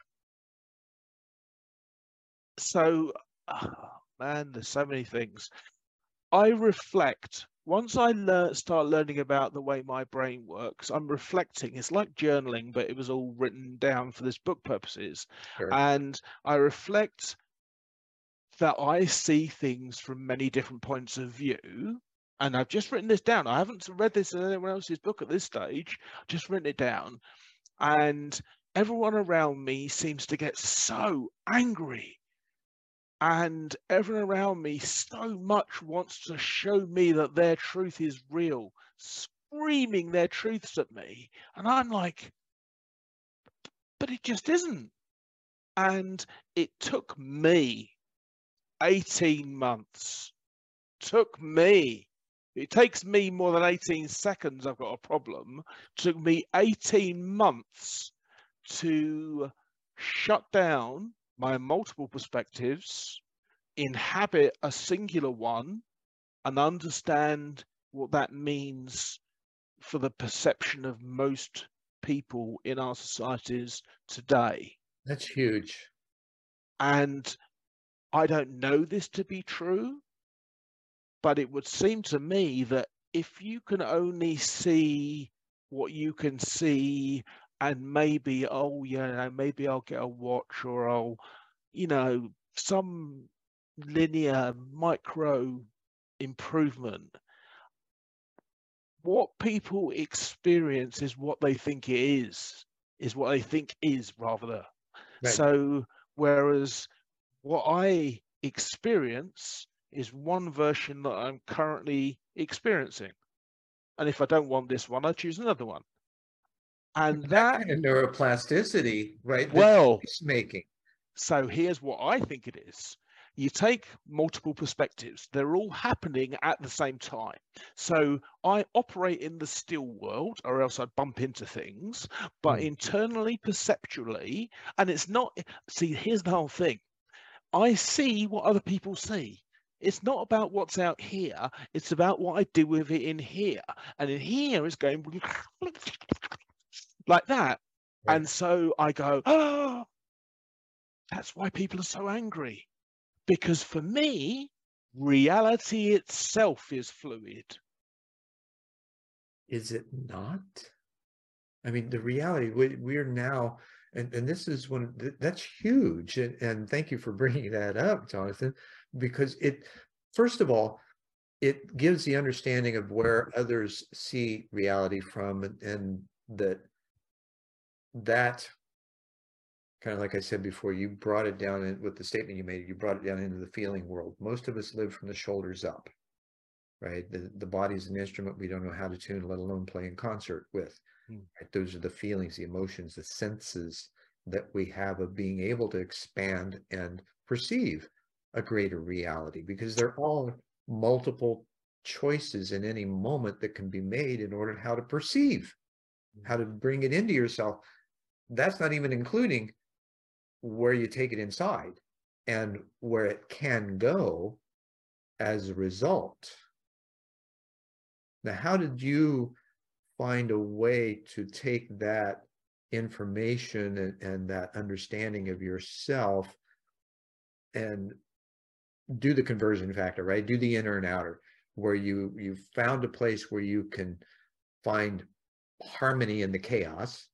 so man, there's so many things. I reflect. Once I start learning about the way my brain works, I'm reflecting. It's like journaling, but it was all written down for this book purposes. Sure. And I reflect that I see things from many different points of view. And I've just written this down. I haven't read this in anyone else's book at this stage. I've just written it down. And everyone around me seems to get so angry, and everyone around me so much wants to show me that their truth is real, screaming their truths at me. And I'm like, but it just isn't. And it took me 18 months. Took me. It takes me more than 18 seconds. I've got a problem. Took me 18 months to shut down my multiple perspectives, inhabit a singular one, and understand what that means for the perception of most people in our societies today. That's huge. And I don't know this to be true, but it would seem to me that if you can only see what you can see, and maybe, oh, yeah, maybe I'll get a watch, or I'll, some linear micro improvement. What people experience is what they think it is what they think is, rather. Right. So, whereas what I experience is one version that I'm currently experiencing. And if I don't want this one, I choose another one. And That that, kind of neuroplasticity, right? The well, choice making. so here's what I think it is. You take multiple perspectives, they're all happening at the same time. So I operate in the still world, or else I'd bump into things, but internally, perceptually, and it's not, see, here's the whole thing. I see what other people see. It's not about what's out here, it's about what I do with it in here. And in here is going like that. Right. And so I go, oh, that's why people are so angry. Because for me, reality itself is fluid. Is it not? I mean, the reality, we're now, and this is one that's huge. And thank you for bringing that up, Jonathan, because it, first of all, it gives the understanding of where others see reality from, and that kind of, like I said before, you brought it down with the statement you made, you brought it down into the feeling world. Most of us live from the shoulders up, right? The body's an instrument we don't know how to tune, let alone play in concert with. Right? Those are the feelings, the emotions, the senses that we have of being able to expand and perceive a greater reality, because they're all multiple choices in any moment that can be made in order to how to perceive, how to bring it into yourself. That's not even including where you take it inside and where it can go as a result. Now, how did you find a way to take that information and that understanding of yourself and do the conversion factor, right? Do the inner and outer, where you found a place where you can find harmony in the chaos,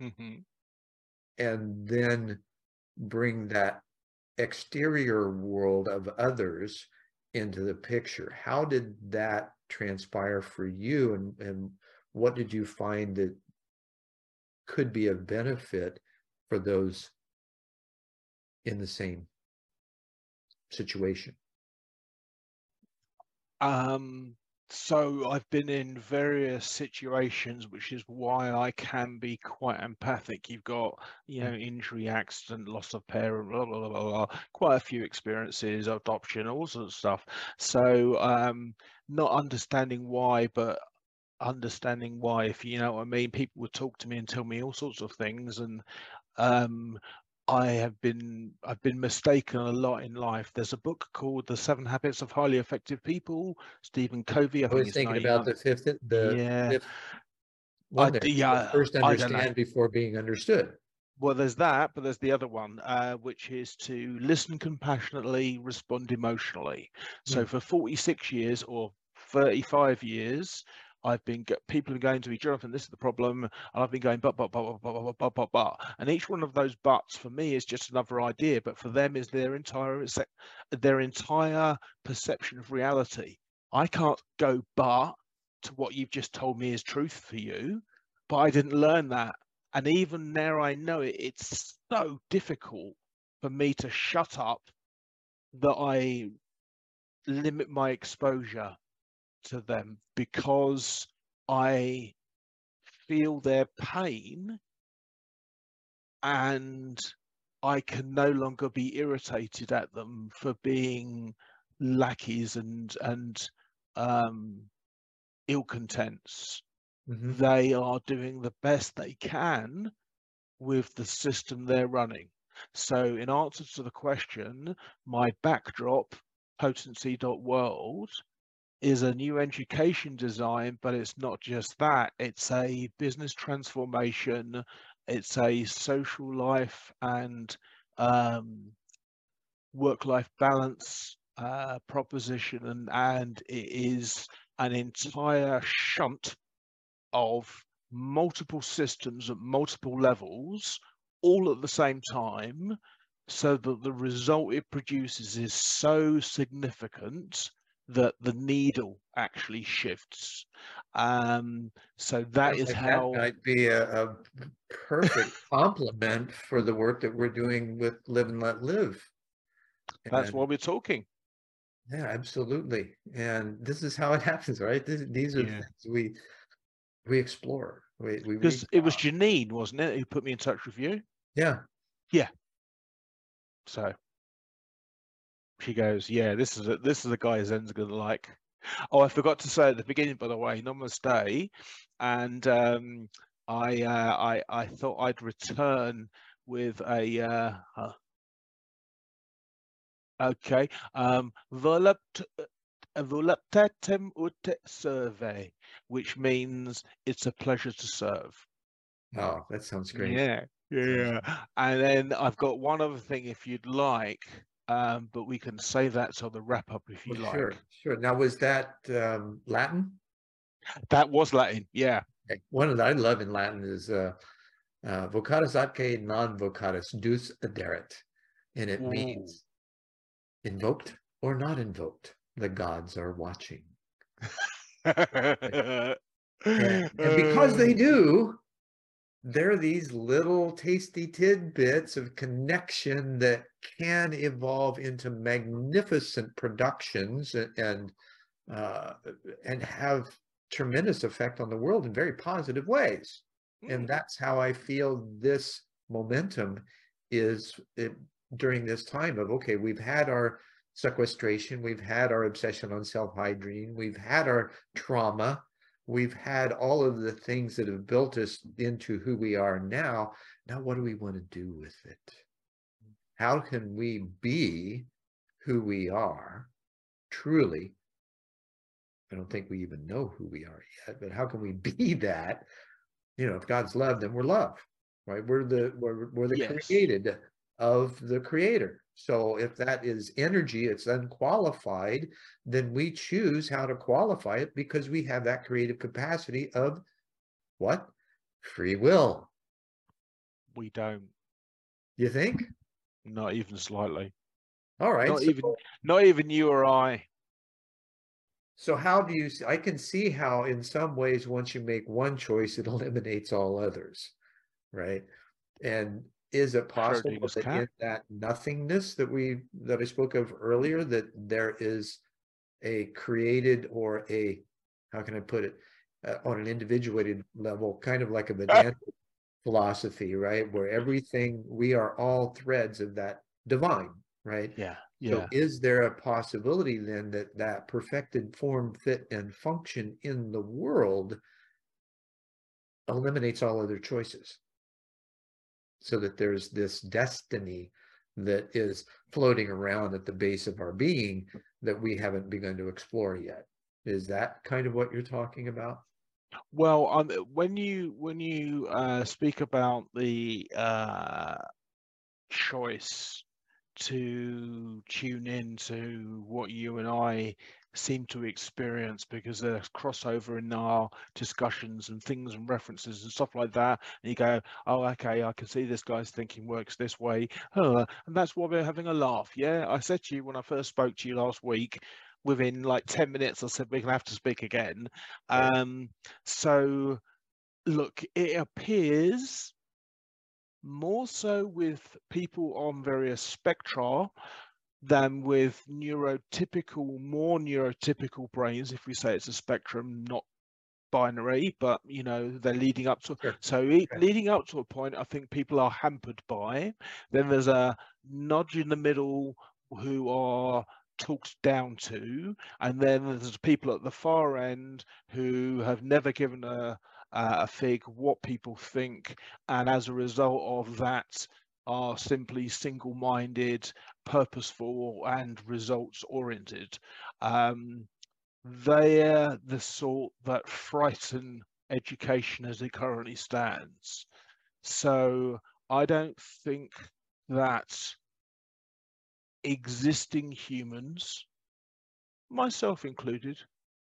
and then bring that exterior world of others into the picture. How did that transpire for you, and what did you find that could be of benefit for those in the same situation? So I've been in various situations, which is why I can be quite empathic. You've got, injury, accident, loss of parent, blah, blah, blah, blah, blah, quite a few experiences, adoption, all sorts of stuff. So not understanding why, but understanding why, if you know what I mean. People would talk to me and tell me all sorts of things, and I've been mistaken a lot in life. There's a book called The 7 Habits of Highly Effective People, Stephen Covey. I I think was it's thinking about 91. the Yeah, fifth one there. First I don't know. understand before being understood. Well, there's that, but there's the other one, which is to listen compassionately, respond emotionally. So for 46 years or 35 years, people have been going to me, Jonathan, this is the problem, and I've been going but, and each one of those buts for me is just another idea, but for them is their entire perception of reality. I can't go but to what you've just told me is truth for you, but I didn't learn that. And even now I know it, it's so difficult for me to shut up that I limit my exposure to them, because I feel their pain and I can no longer be irritated at them for being lackeys and ill-contents. They are doing the best they can with the system they're running. So in answer to the question, my backdrop, potency.world, is a new education design, but it's not just that. It's a business transformation. It's a social life and work-life balance proposition, and it is an entire shunt of multiple systems at multiple levels, all at the same time, so that the result it produces is so significant that the needle actually shifts. So that is how that might be a perfect complement for the work that we're doing with Live and Let Live. That's why we're talking. Yeah, absolutely. And this is how it happens, right? These are the things we explore. Because it was Janine, wasn't it, who put me in touch with you? Yeah. Yeah. So she goes, yeah, this is a guy Zen's gonna like. Oh, I forgot to say at the beginning, by the way, namaste. And I thought I'd return with a okay. Voluptatem ut serve, which means it's a pleasure to serve. Oh, that sounds great. Yeah. And then I've got one other thing, if you'd like, but we can save that till the wrap up if you like. Sure. Now, was that Latin? That was Latin, yeah. One of that I love in Latin is vocatus atque non vocatus deus aderet, and it means invoked or not invoked, the gods are watching. and because they do, there are these little tasty tidbits of connection that can evolve into magnificent productions and have tremendous effect on the world in very positive ways. And that's how I feel this momentum is during this time of, okay, we've had our sequestration, we've had our obsession on self-hygiene, we've had our trauma, we've had all of the things that have built us into who we are now. Now, what do we want to do with it? How can we be who we are truly? I don't think we even know who we are yet, but how can we be that? If God's love, then we're love. right? We're the Yes. created of the creator. So if that is energy, it's unqualified, then we choose how to qualify it because we have that creative capacity of what? Free will. We don't. You think? Not even slightly. All right. Not even not even you or I. So how do you, I can see how in some ways, once you make one choice, it eliminates all others, right? And is it possible Schrodinger's that cat. in that nothingness that I spoke of earlier, that there is a created or a, how can I put it, on an individuated level, kind of like a Vedanta philosophy, right? Where everything, we are all threads of that divine, right? Yeah, So yeah. is there a possibility then that that perfected form, fit, and function in the world eliminates all other choices? So that there's this destiny that is floating around at the base of our being that we haven't begun to explore yet. Is that kind of what you're talking about? Well, when you speak about the choice to tune in to what you and I seem to experience, because there's crossover in our discussions and things and references and stuff like that, and you go, oh, okay, I can see this guy's thinking works this way, and that's why we're having a laugh. Yeah, I said to you when I first spoke to you last week, within like 10 minutes I said we're gonna have to speak again. So look, it appears more so with people on various spectra than with more neurotypical brains, if we say it's a spectrum, not binary, but they're leading up to, Sure. so Okay. leading up to a point I think people are hampered by. Then there's a nudge in the middle who are talked down to, and then there's people at the far end who have never given a fig what people think, and as a result of that are simply single-minded, purposeful, and results oriented. They're the sort that frighten education as it currently stands. So I don't think that existing humans, myself included,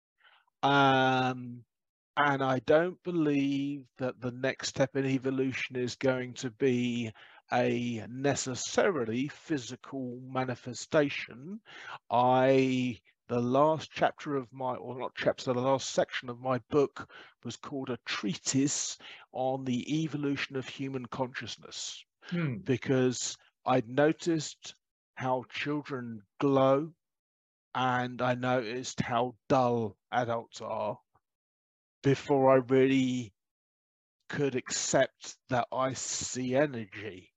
and I don't believe that the next step in evolution is going to be a necessarily physical manifestation. The last chapter of my, or not chapter, the last section of my book was called A Treatise on the Evolution of Human Consciousness, Hmm. because I'd noticed how children glow, and I noticed how dull adults are before I really could accept that I see energy.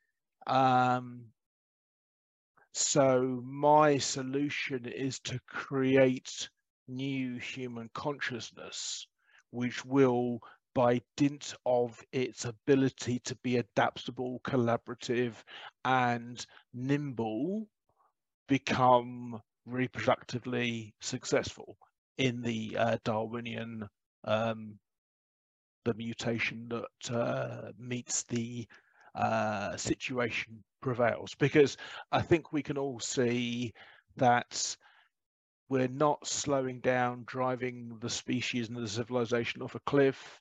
So my solution is to create new human consciousness, which will, by dint of its ability to be adaptable, collaborative, and nimble, become reproductively successful in the Darwinian, the mutation that meets the situation prevails. Because I think we can all see that we're not slowing down, driving the species and the civilization off a cliff.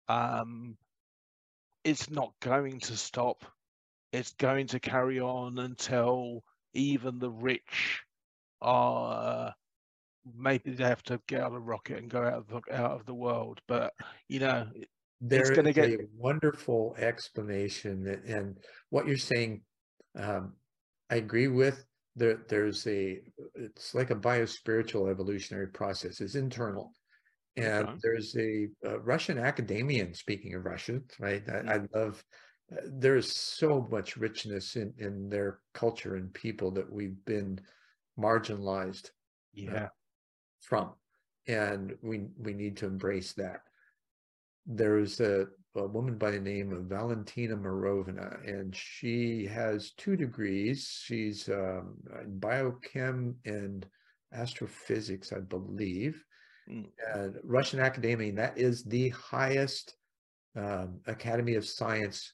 It's not going to stop. It's going to carry on until even the rich are, maybe they have to get on a rocket and go out of the world. But it's There going to is get, a wonderful explanation, and what you're saying, I agree with. It's like a biospiritual evolutionary process. It's internal. And okay. there's a Russian academician, speaking of Russians, right? I Mm. love, there's so much richness in their culture and people that we've been marginalized uh, Yeah. from. And we need to embrace that. There's a woman by the name of Valentina Morovina, and she has 2 degrees. She's in biochem and astrophysics, I believe. Mm. Russian Academy, and that is the highest Academy of Science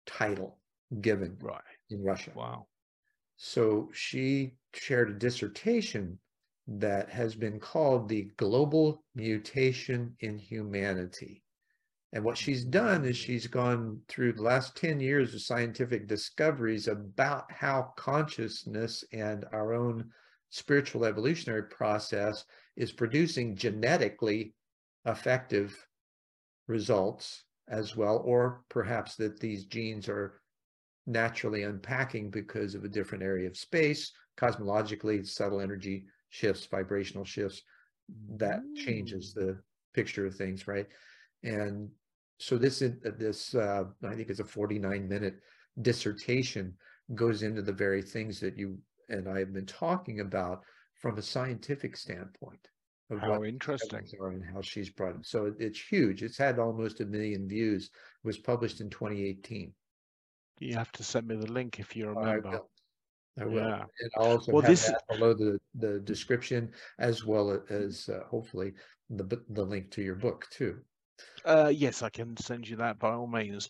title given Right. in Russia. Wow. So she shared a dissertation that has been called the Global Mutation in Humanity. And what she's done is she's gone through the last 10 years of scientific discoveries about how consciousness and our own spiritual evolutionary process is producing genetically effective results as well, or perhaps that these genes are naturally unpacking because of a different area of space, cosmologically, subtle energy shifts, vibrational shifts, that changes the picture of things, right? And so this I think it's a 49-minute dissertation, goes into the very things that you and I have been talking about from a scientific standpoint of How what interesting. are and how she's brought it. So it's huge. It's had almost 1 million views. It was published in 2018. You have to send me the link if you I remember. will. I will. Yeah. And I'll also Well, have this that below the description, as well as hopefully the link to your book too. Yes, I can send you that by all means.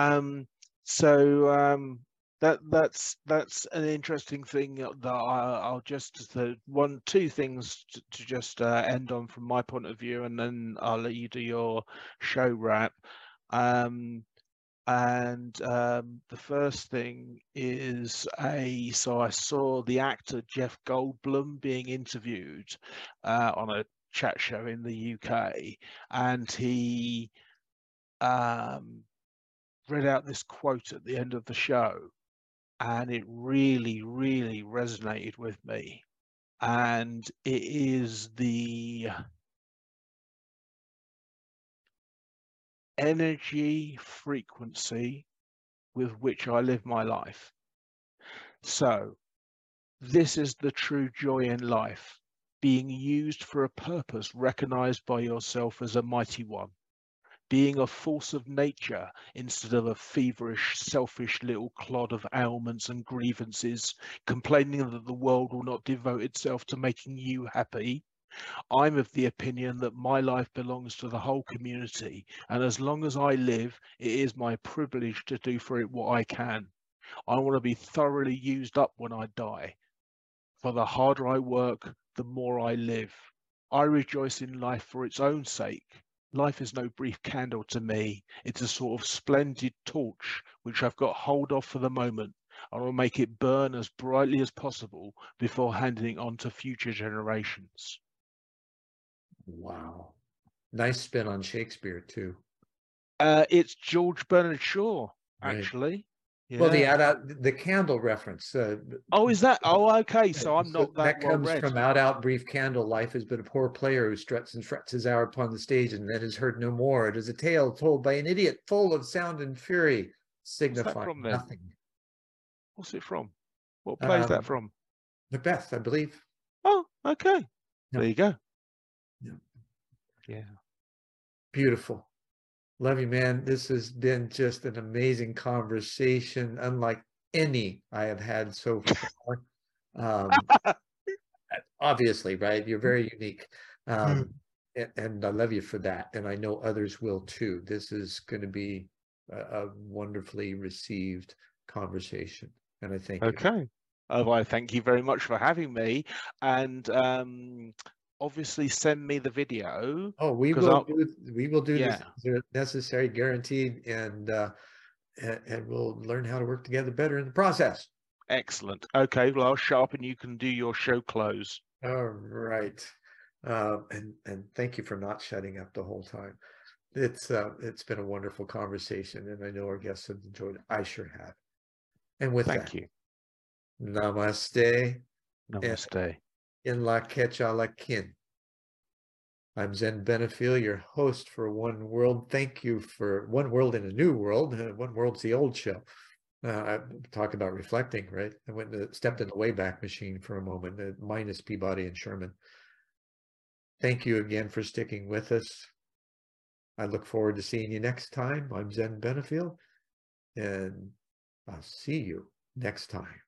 So that's an interesting thing that I'll just two things to just end on from my point of view, and then I'll let you do your show wrap. The first thing is so I saw the actor Jeff Goldblum being interviewed on a chat show in the UK, and he read out this quote at the end of the show, and it really, really resonated with me. And it is the energy frequency with which I live my life. So this is the true joy in life, being used for a purpose recognized by yourself as a mighty one, being a force of nature instead of a feverish, selfish little clod of ailments and grievances, complaining that the world will not devote itself to making you happy. I'm of the opinion that my life belongs to the whole community, and as long as I live, it is my privilege to do for it what I can. I want to be thoroughly used up when I die. For the harder I work, the more I live. I rejoice in life for its own sake. Life is no brief candle to me. It's a sort of splendid torch which I've got hold of for the moment. I will make it burn as brightly as possible before handing it on to future generations. Wow. Nice spin on Shakespeare too. It's George Bernard Shaw, Right. actually. Well, Yeah. the candle reference. Oh, is that? Oh, okay. So I'm so not that well comes read. from Out, Brief Candle. Life has been a poor player who struts and frets his hour upon the stage and then is heard no more. It is a tale told by an idiot full of sound and fury, signifying from then? nothing. What's it from? What play is that from? Macbeth, I believe. Oh, okay. Yeah. There you go. Yeah. Yeah. Beautiful. Love you, man. This has been just an amazing conversation, unlike any I have had so far. Obviously, right? You're very unique. And I love you for that. And I know others will too. This is going to be a wonderfully received conversation. And I thank you. Okay. Oh, I thank you very much for having me. And obviously send me the video. Oh, we will do Yeah. this necessary, guaranteed, and we'll learn how to work together better in the process. Excellent. Okay, well, I'll shut up and you can do your show close. All right. And thank you for not shutting up the whole time. It's been a wonderful conversation, and I know our guests have enjoyed it. I sure have. And with Thank that, you. Namaste. Namaste. In la Quechua. I'm Zen Benefiel, your host for One World. Thank you for One World in a New World. One World's the old show. I talk about reflecting, right? I stepped in the Wayback Machine for a moment, minus Peabody and Sherman. Thank you again for sticking with us. I look forward to seeing you next time. I'm Zen Benefiel, and I'll see you next time.